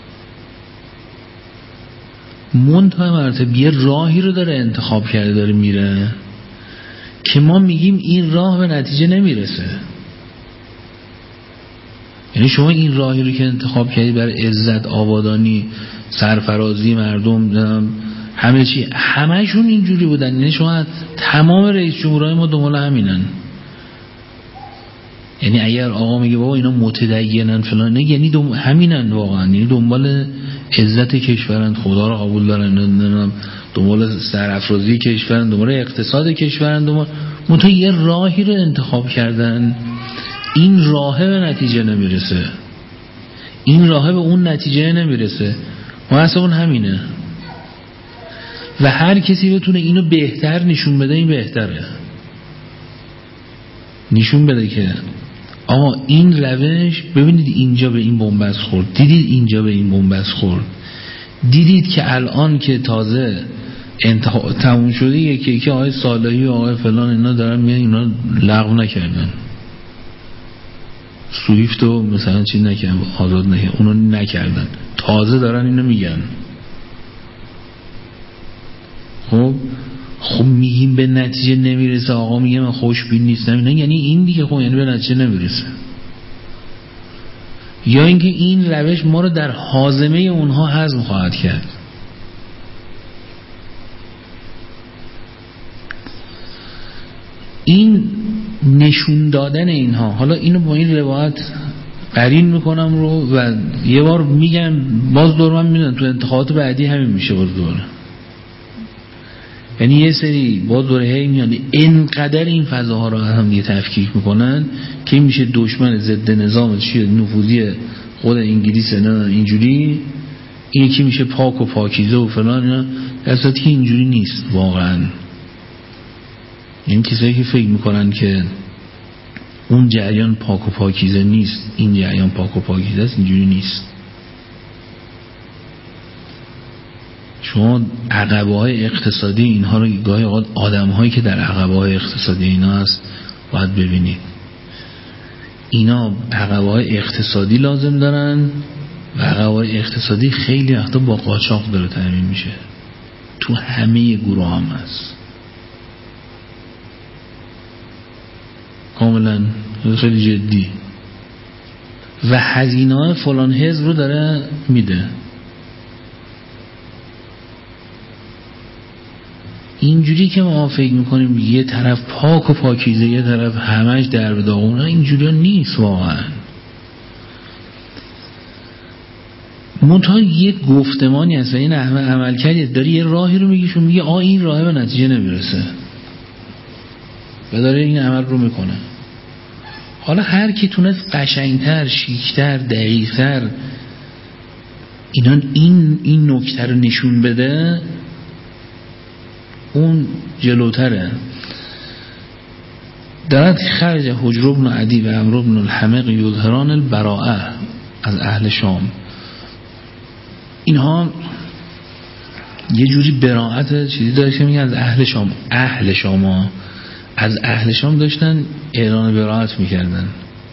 Speaker 1: منتها مرتب یه راهی رو داره انتخاب کرده داره میره که ما میگیم این راه به نتیجه نمیرسه. یعنی شما این راهی رو که انتخاب کردی برای عزت، آبادانی، سرفرازی مردم، همه چی، همهشون اینجوری بودن. یعنی شما تمام رئیس جمهورهای ما دنبال همینن. یعنی اگر آقا میگه بابا اینا متدینن فلان، یعنی همینن واقعا، یعنی دنبال عزت کشورن، خدا رو قبول دارن، دنبال سرافرازی کشورن، دنبال اقتصاد کشورن، دنبال منتها یه راهی رو انتخاب کردن، این راهه به نتیجه نمیرسه، این راهه به اون نتیجه نمیرسه. و اصلا اون همینه و هر کسی بتونه اینو بهتر نشون بده، این بهتره. نشون بده که آقا این روش، ببینید اینجا به این بنبست خورد، دیدید اینجا به این بنبست خورد، دیدید که الان که تازه تموم شده یکی که آقای صالحی و آقای فلان اینا دارن میگن اینا لغو نکردن، سویفتو مثلا چی نکردن، آزاد نکردن، اونو نکردن، تازه دارن اینو میگن. خب میگیم به نتیجه نمیرسه، آقا میگه من خوشبین نیستم، یعنی این دیگه خب یعنی به نتیجه نمیرسه. یا اینکه این روش ما رو در هاضمه اونها هضم خواهد کرد. این نشون دادن اینها، حالا اینو با این روایت قرین میکنم رو و یه بار میگم، باز دور من میدونم تو انتخابات بعدی همین میشه، باز دوره. یعنی یه سری باز دوره هی میان اینقدر این فضاها رو هم دیگه تفکیک میکنن که این میشه دشمن ضد نظام چیه نفوذی خود انگلیس، نه اینجوری، این یکی میشه پاک و پاکیزه و فلان، اینا در صورتی که اینجوری نیست واقعا. این کسایی که فکر میکنن که اون جریان پاک و پاکیزه نیست، این جریان پاک و پاکیزه است، اینجوری نیست. شما عقبه های اقتصادی اینها رو گاهی اوقات آدم هایی که در عقبه های اقتصادی اینا هست باید ببینید. اینا عقبه های اقتصادی لازم دارن و عقبه های اقتصادی خیلی وقتا با قاچاق داره تامین میشه، تو همه گروه هم هست کاملا، خیلی جدی. و هزینه های فلان حزب رو داره میده. اینجوری که ما فکر میکنیم یه طرف پاک و پاکیزه، یه طرف همش در به داغونه، اینجوری نیست واقعا. منتها یک گفتمانی هست و این عمل کردی داری یه راهی رو میگیشون، میگه این راه به نتیجه نمیرسه و داره این عمل رو میکنه. حالا هر کی تونست قشنگتر، شیکتر، دقیقتر این نکته رو نشون بده، اون جلوتره. درد خرج حجر بن عدی و عمرو بن الحمق یظهران البراءه از اهل شام. اینها یه جوری براءت چیزی داره که میگن از اهل شام داشتن اعلان براءت میکردن.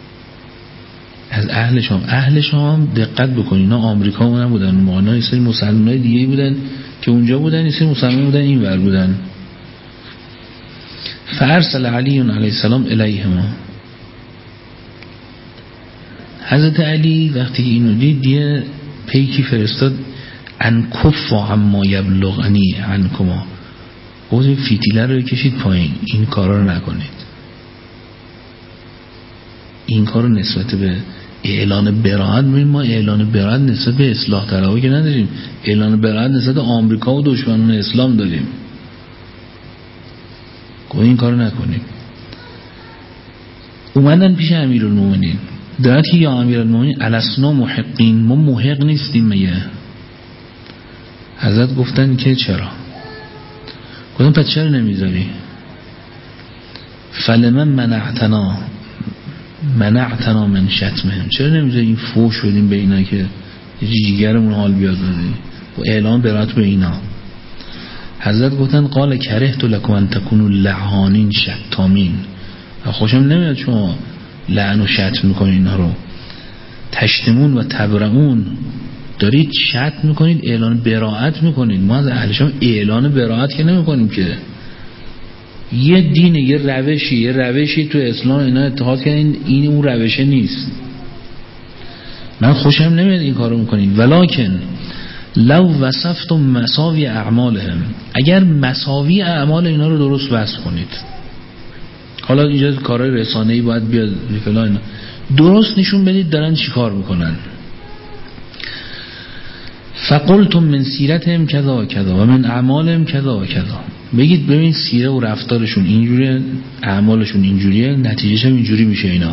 Speaker 1: از اهل شام دقت بکنین، اینا آمریکا اون نبودن، اونا یه سری مسلمانای دیگه بودن که اونجا بودن، یه سری مسلمان بودن این ور بودن. فارسل علی علیه السلام الیهما، حضرت علی وقتی اینو دید یه پیکی فرستاد، ان کف عما یبلغنی عنکما، گفت فتیله رو کشید پایین، این کارا رو نکنید. این کارو نسبت به اعلان براءت، ما اعلان براءت نسبت به اصلاح طلبها که نداریم، اعلان براءت نسبت به آمریکا و دشمنان اسلام داریم. گفت این کارو نکنیم. اومدن پیش امیرالمومنین، دارد که یا امیرالمومنین الاسنا محقین، ما محق نیستیم میگه. حضرت گفتن که چرا؟ گفتن پس چرا نمیذاری؟ فلمن منعتنا من شتمهم، چرا نمیذاری این فوش بدیم به اینا که جیگرمون حال بیاد بدیم و اعلان برات به اینا؟ حضرت گفتن قال کرهت لکم ان تکونوا لعانین شتامین، خوشم نمیاد شما لعن و شتم میکنید، اینا رو تشتمون و تبرعون، دارید شتم میکنید، اعلان براءت میکنید. ما از اهل شام اعلان براءت که نمیکنیم که، یه دین، یه روشی تو اسلام اینا اتحاد کردن، این اون روشه نیست. من خوشم نمیاد این کارو میکنید. ولکن لو وصفتم مساوی اعمالهم، اگر مساوی اعمال اینا رو درست وصف کنید، حالا اینجا کارهای رسانه‌ای باید بیاد فلان، درست نشون بدید دارن چی کار میکنن. فقلتم من سیرتهم کذا و کذا و من اعمالهم کذا و کذا، بگید ببین سیره و رفتارشون اینجوریه، اعمالشون اینجوریه، نتیجهش هم اینجوری میشه. اینا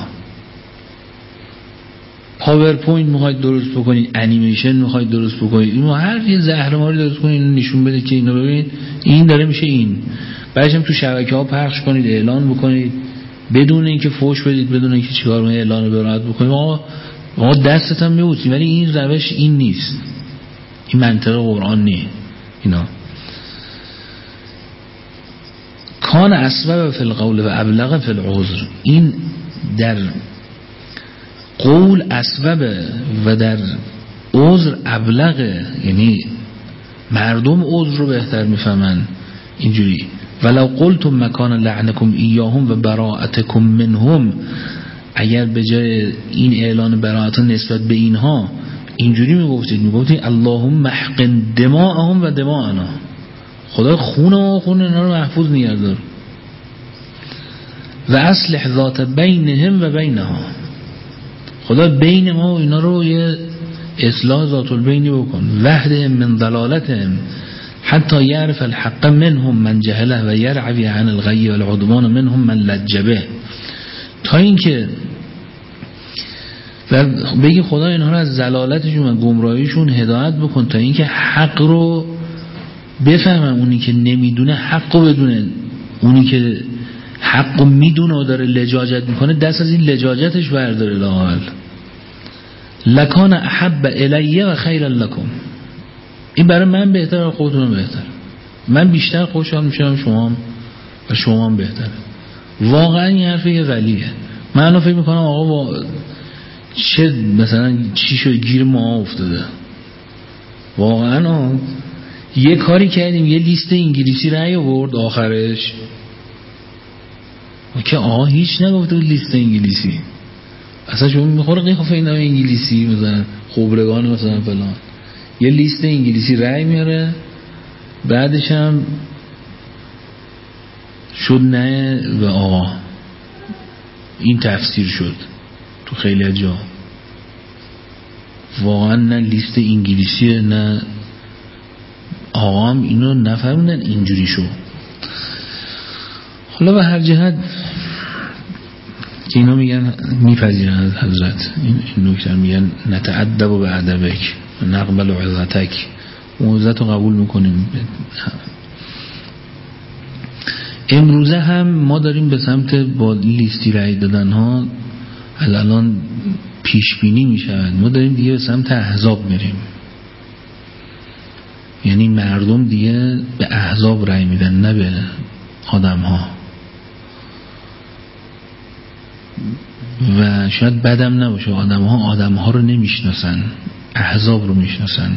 Speaker 1: پاورپوینت میخواید درست بکنید، انیمیشن میخواید درست بکنید، اینو هر یه زهرماری درست کنید، نشون بده که اینو ببینید این داره میشه این، بعدش هم تو شبکه‌ها پخش کنید، اعلان بکنید، بدون اینکه فوش بدید، بدون اینکه چیکار کنید، اعلان براءت بکنید. ما دستت هم میبوسیم، ولی این روش این نیست، این منطق قرآن نیست. اینا کان اسبب فی القول و ابلغ فی العذر، این در قول اسبب و در عذر ابلغ، یعنی مردم عذر رو بهتر میفهمن اینجوری. ولو قلتم مکان لعنکم ایاهم و براءتکم منهم، اگر به جای این اعلان براءت نسبت به اینها اینجوری میگفتید اللهم محقن دماءهم و دماءنا، خدا خون اینا رو محفوظ نگه دار، و اصلح ذات بینهم و بینها، خدا بین ما و اینا رو یه اصلاح ذات البینی بکن. وحدهم من ضلالتهم حتی یعرف الحق منهم من جهله و یرعوی عن الغی والعدوان منهم من لجبه، تا اینکه و بگی خدا اینها رو از ضلالتشون و گمراهیشون هدایت بکن، تا اینکه حق رو بفهمن، اونی که نمیدونه حق رو بدونه، اونی که حق رو میدونه و داره لجاجت میکنه دست از این لجاجتش برداره. لاحال لکان احب الیه و خیر لکم، این برای من بهتر و خودتون بهتر، من بیشتر خوشحال میشم شما و شما هم بهتره. واقعا این حرف یه ولیه. من فکر میکنم آقا چه مثلا چی شد گیر ما افتاده، واقعا یه کاری کردیم، یه لیست انگلیسی رأی آورد آخرش که هیچ نگفته بود لیست انگلیسی، اصلا شما میخوره قیافه این انگلیسی مثلا خبرگان مثلا فلان، یه لیست انگلیسی رأی میاره، بعدش هم شد نه و این تفسیر شد تو خیلی جا. واقعا نه لیست انگلیسیه نه هم اینو نفهمیدن اینجوری شو. حالا به هر جهت که اینا میگن میپذیرن از حضرت این نکته، میگن نتعدب و به ادبک نقبل عزتک، عزت رو قبول میکنیم. امروزه هم ما داریم به سمت با لیستی رأی دادن ها از الان پیش بینی میشود، ما داریم دیگه به سمت احزاب میریم. یعنی مردم دیگه به احزاب رأی میدن نه به آدم ها. و شاید بدم نباشه، آدم ها رو نمیشناسن، احزاب رو میشناسن.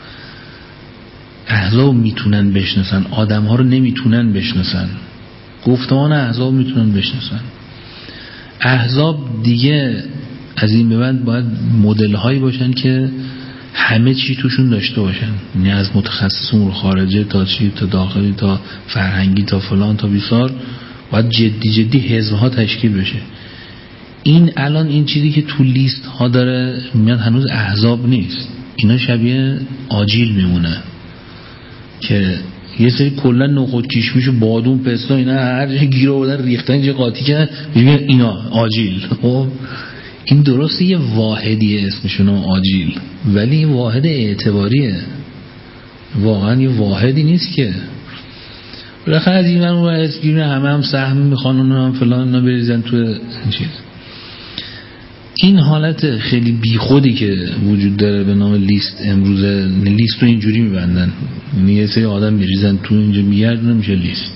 Speaker 1: احزاب میتونن بشناسن، آدم ها رو نمیتونن بشناسن. گفتمان احزاب میتونن بشناسن. احزاب دیگه از این به بعد باید مدل هایی باشن که همه چی توشون داشته باشن، یعنی از متخصص امور خارجه تا چی، تا داخلی، تا فرهنگی، تا فلان، تا بیسار، باید جدی حزب ها تشکیل بشه. این الان این چیزی که تو لیست ها داره میاد هنوز احزاب نیست، اینا شبیه آجیل میمونه که یه سری کلا نخود کشمش و بادون پستا اینا هر جا گیر آوردن ریختن چه قاطی کردن میگن اینا آجیل. خب این درسته یه واحدیه اسمشون آجیل، ولی واحد اعتباریه، واقعا یه واحدی نیست که بالاخره از این من اسگیرین هم سهم میخوان اونو هم فلان اینا بریزن تو این چیز. این حالت خیلی بیخودی که وجود داره به نام لیست، امروزه لیست رو اینجوری میبندن، یعنی یه سری آدم میریزن تو اینجا میگردونه میشه لیست،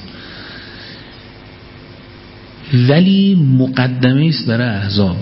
Speaker 1: ولی مقدمه است برای احزاب،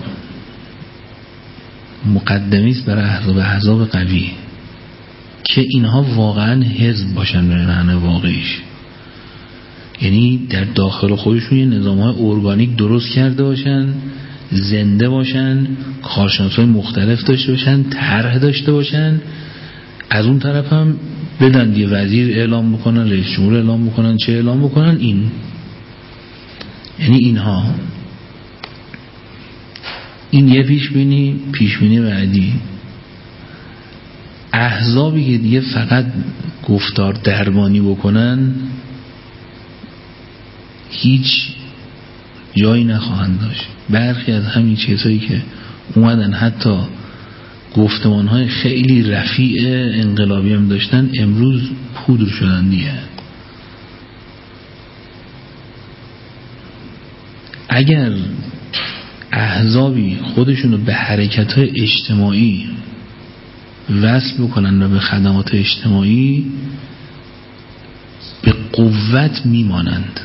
Speaker 1: مقدمه است برای احزاب قوی که اینها واقعا حزب باشن به معنی واقعیش، یعنی در داخل خودشون یه نظام‌های ارگانیک درست کرده باشن، زنده باشن، کارشناسای مختلف داشته باشن، طرح داشته باشن، از اون طرف هم بدن یه وزیر اعلام بکنن، رئیس جمهور اعلام بکنن، چه اعلام بکنن. این یعنی اینها، این یه پیش بینی بعدی. احزابی که دیگه فقط گفتار دربانی بکنن هیچ جایی نخواهند داشت. برخی از همین چیزهایی که اومدن حتی گفتمانهای خیلی رفیع انقلابی هم داشتن امروز پودر شدن دیگه. اگر احزابی خودشونو به حرکت‌های اجتماعی وصل بکنن و به خدمات اجتماعی به قوت میمانند.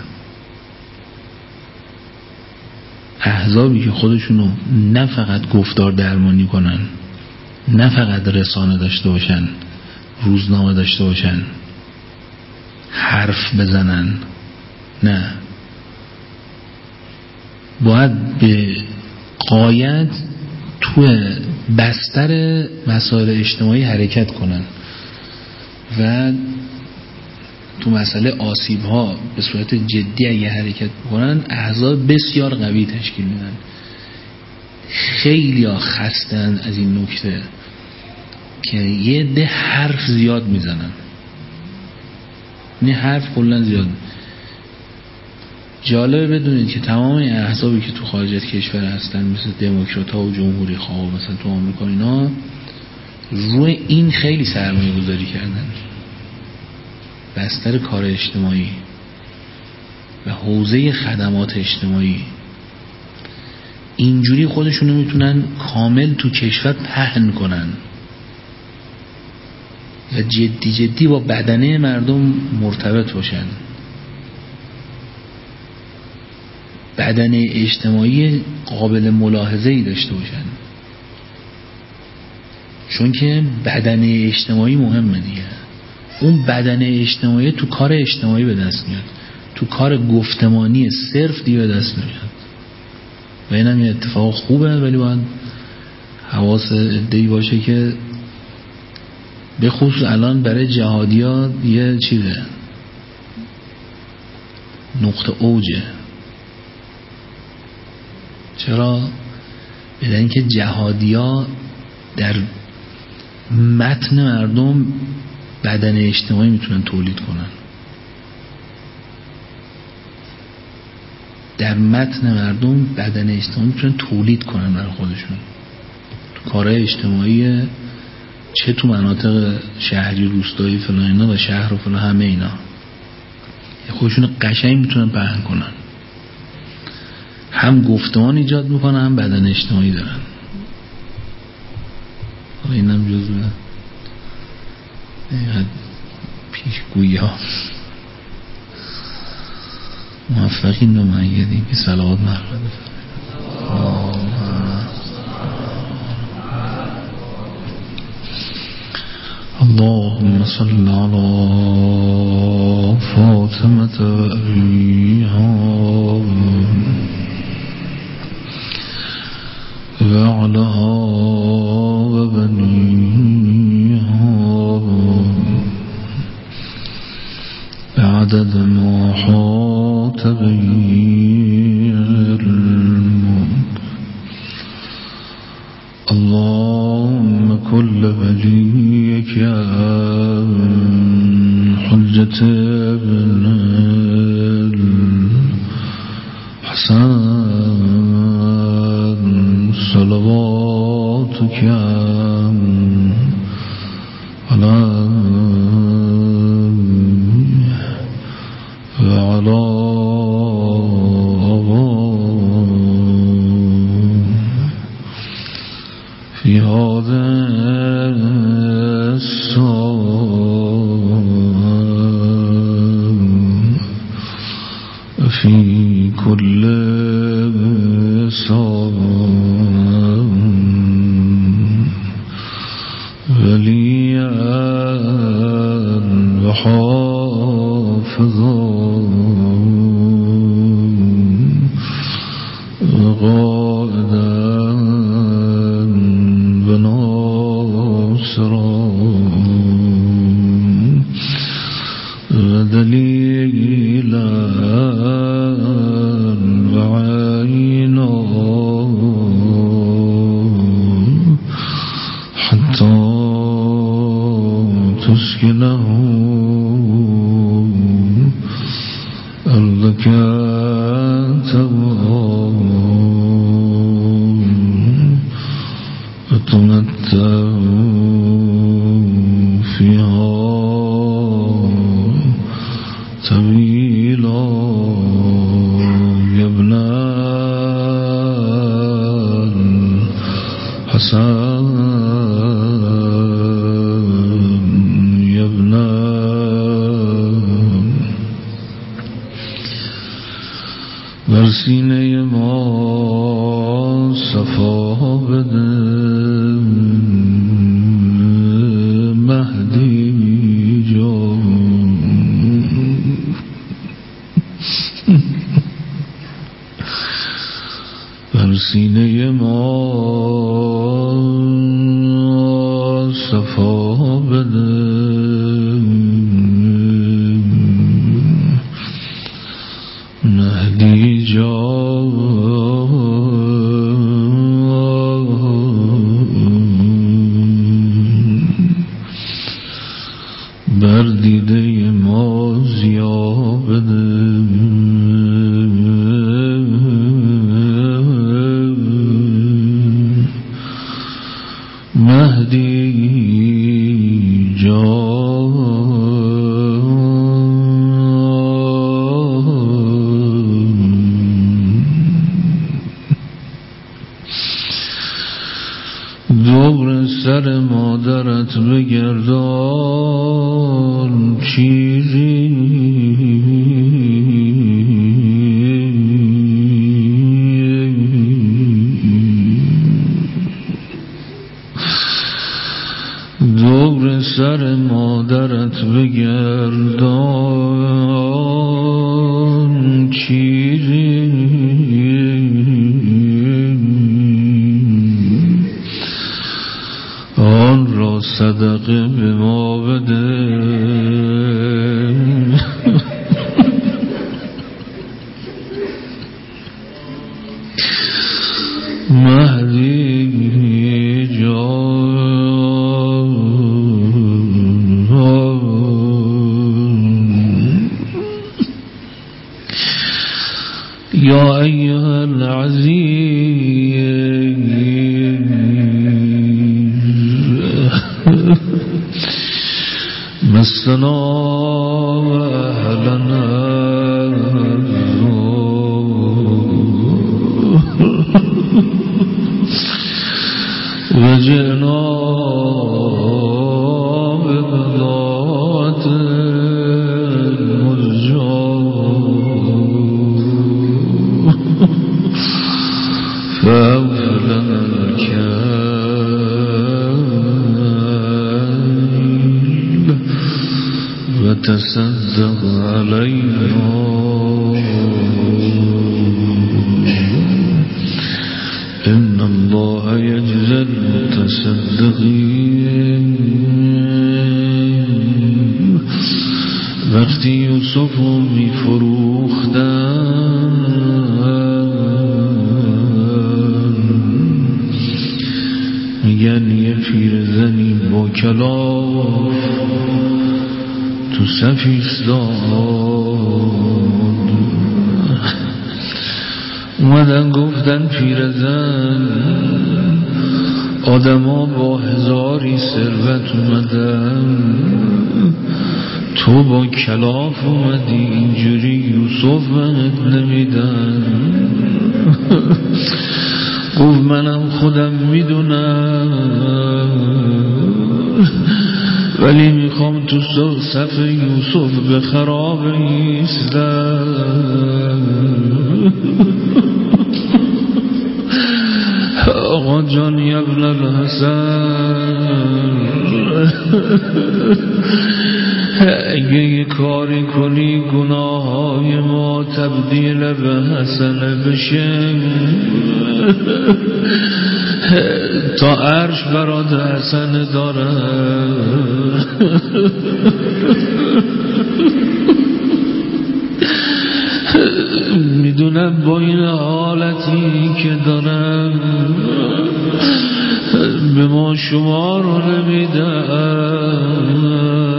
Speaker 1: احزابی که خودشونو نه فقط گفتار درمانی کنن، نه فقط رسانه داشته باشن، روزنامه داشته باشن، حرف بزنن، نه، باید به غایت تو بستر مسائل اجتماعی حرکت کنن و تو مسئله آسیب ها به صورت جدی اگه حرکت بکنن احزاب بسیار قوی تشکیل میدن. خیلی ها خستن از این نکته که یه ده حرف زیاد میزنن، نه حرف کلن زیاد. جالبه بدونید که تمام احزابی که تو خارج از کشور هستن مثل دموکرات ها و جمهوری خواه مثلا تو آمریکا اینا روی این خیلی سرمایه گذاری کردن، بستر کار اجتماعی و حوزه خدمات اجتماعی، اینجوری خودشونو میتونن کامل تو کشور پهن کنن و جدی با بدنه مردم مرتبط باشن، بدنه اجتماعی قابل ملاحظه‌ای داشته باشن، چون که بدنه اجتماعی مهمه دیگه. اون بدنه اجتماعی تو کار اجتماعی به دست میاد، تو کار گفتمانی صرف دیگه به دست نمیاد و اینم یه اتفاق خوبه، ولی باید حواس عده‌ای باشه که به خصوص الان برای جهادی‌ها یه چیزه، نقطه اوجه. چرا؟ بدن اینکه جهادی‌ها در متن مردم بدن اجتماعی میتونن تولید کنن، در متن مردم بدن اجتماعی میتونن تولید کنن برای خودشون تو کارهای اجتماعی، چه تو مناطق شهری روستایی فلان اینا و شهر و فلان همه اینا خودشون قشنگ میتونن پهن کنن، هم گفتمان ایجاد میکنن هم بدن اجتماعی دارن. اینم جزوه گویا موفقین و مؤیدین که صلوات محمد اللهم صل على فاطمة وأبيها وعلها وبنيها بعدد ما حاط به علمك اللهم كل وليك يا حجة ابن الحسن صلواتك على وعلى في هذا الصوم في كل صوم وليا وحافظا وقائدا وناصرا ودليلا وعينا حتى تسكنه أرضك وتمتع فيها طويلا يا ابن الحسن يا ابن برسینه ما صفا بده مهدی جان برسینه ما صفا بده مهدی جان بر دیده ما ضیا بده مهدی دور سر مادرت بگردان چیزی دور سر مادرت بگردان چیزی آن را صدقه به ما بده مهدی جان یا ایها العزیز مسنا و اهلنا وجئنا ببضاعة علينا إن الله يجزي المتصدقين. وقتی یوسف رو می فروختن میگن یه پیرزنی با کلاف تو صف ایستاد، اومدن گفتن پیرزن آدما با هزاری ثروت اومدن، تو با کلاف اومدی اینجوری یوسف بهت نمیدن. گفت منم خودم میدونم ولی میخوام تو صف یوسف به خراب ایستم. آقا جان ابن الحسن، اگه یه کاری کنی گناههای ما تبدیل به حسنه بشه تا عرش برات حسنه داره. میدونم با این حالتی که دارم به ما شما رو نمیدم،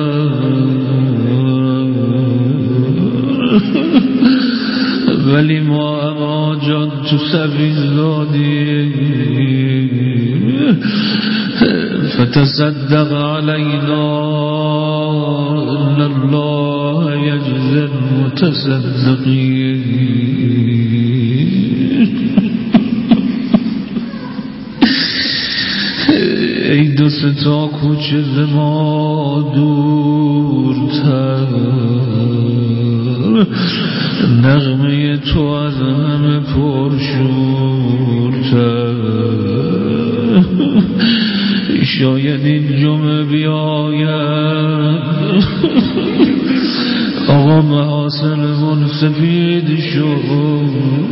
Speaker 1: ولی ما اما جان تو سبیل دادی فتصدق علینا ان الله یجزی المتصدقین. ای دو ستا کوچه ز ما دورتر، نغمه تو از همه پرشورتر. شاید این جمعه بیاید آقا محاسنمون سفید شد،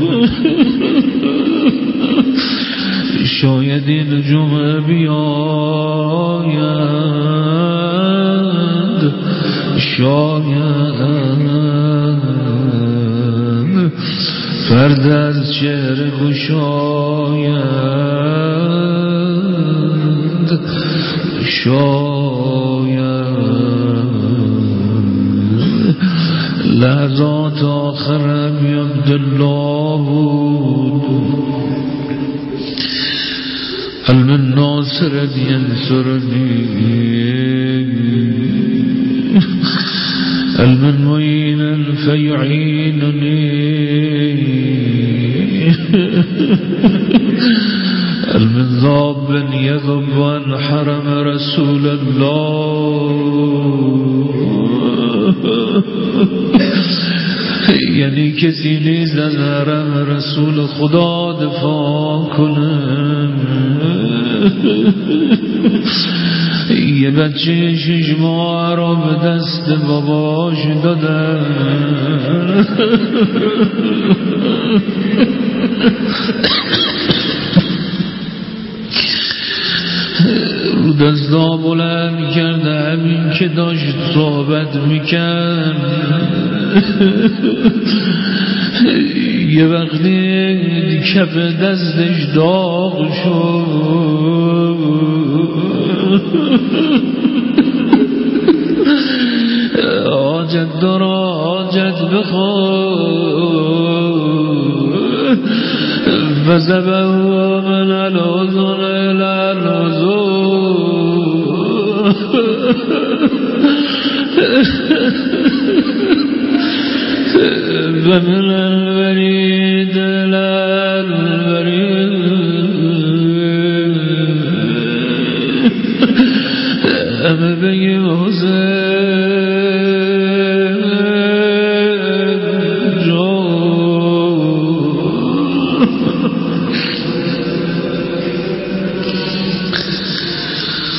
Speaker 1: شاید این جمعه بیاید، شاید فرد از چهره گشاید، شاید لحظات آخرم عبدالله بود علم ناصر ینصرنی علم معین فیعیننی علم ذاب یذب عن حرم رسول الله. یعنی کسی نیست از حرم رسول خدا دفاع کنه. یه بچه 6 ماه را به دست باباش دادن، رو دستا بلند کرده، همین که داشت صحبت میکرد یه وقتی کف دستش داغ شد، حاجت دار حاجت بخواه فزبه من الازن الالازن ومن الوريد الوريد أما بي حسين جو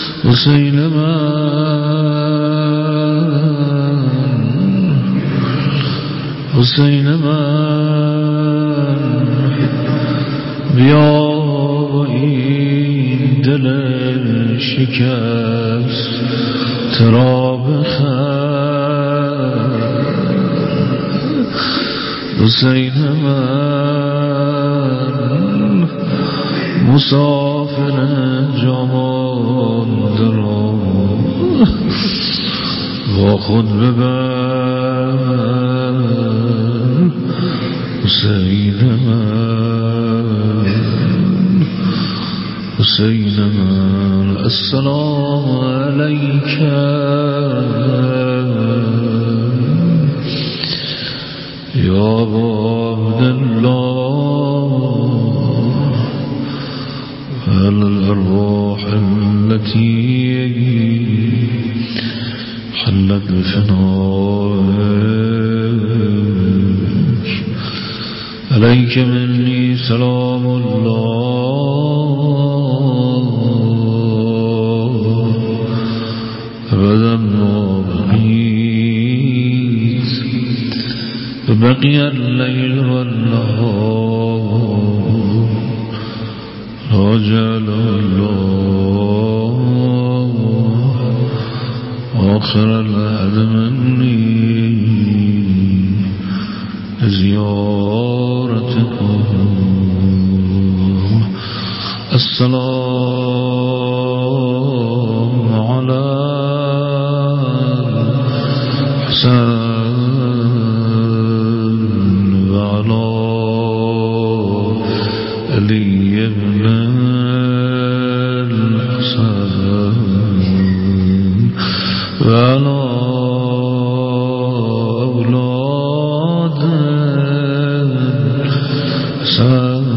Speaker 1: حسين من حسین من بیا این دل شکست ترا بخر حسین من مسافر جوان درا با خود ببر حسین من حسین من السلام علیک یا عبدالله الأرواح التي حلت بفنائك عليك مني سلام الله أبدا ما بقيت بقي الليل والنهار رجل الله آخر العهد مني زيارتكم السلام على حسن وعلى علي بن الحسن وعلى أولاد الحسن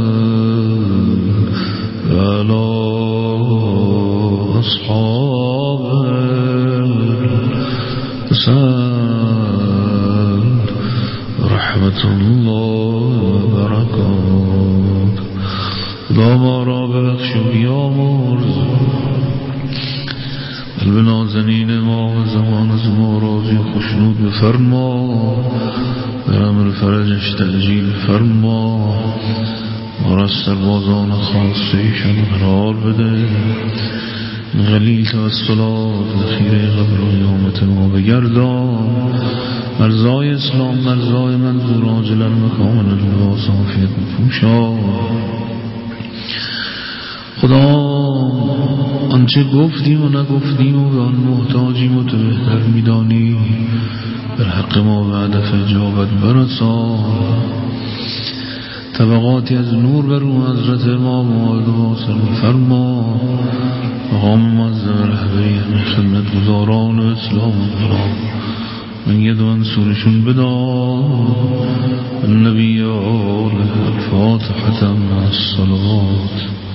Speaker 1: وعلى أصحاب الحسن رحمة الله وبركاته خدا ما را ببخش و بیامرز قلب نازنین ما و زمان از ما راضی و خشنود بفرما در امر فرجش تأجیل فرما ما را از سربازان خاصه ایشان قرار بده غلیل توسلات خیره قبر و قیامت ما بگردان مرزای اسلام مرزای منظور عاجلا و کاملا لباس عافیت بپوشان خدا آنچه گفتیم و نگفتیم و به آن محتاجیم و تو بهتر میدانی در حق ما و هدف اجابت برسان طبقاتی از نور بر رو حضرت امام واصل فرما مقام معظم رهبری همه خدمت گزاران و اسلام برام من ید منصورشون بدان النبی آله الفاتحة مع الصلوات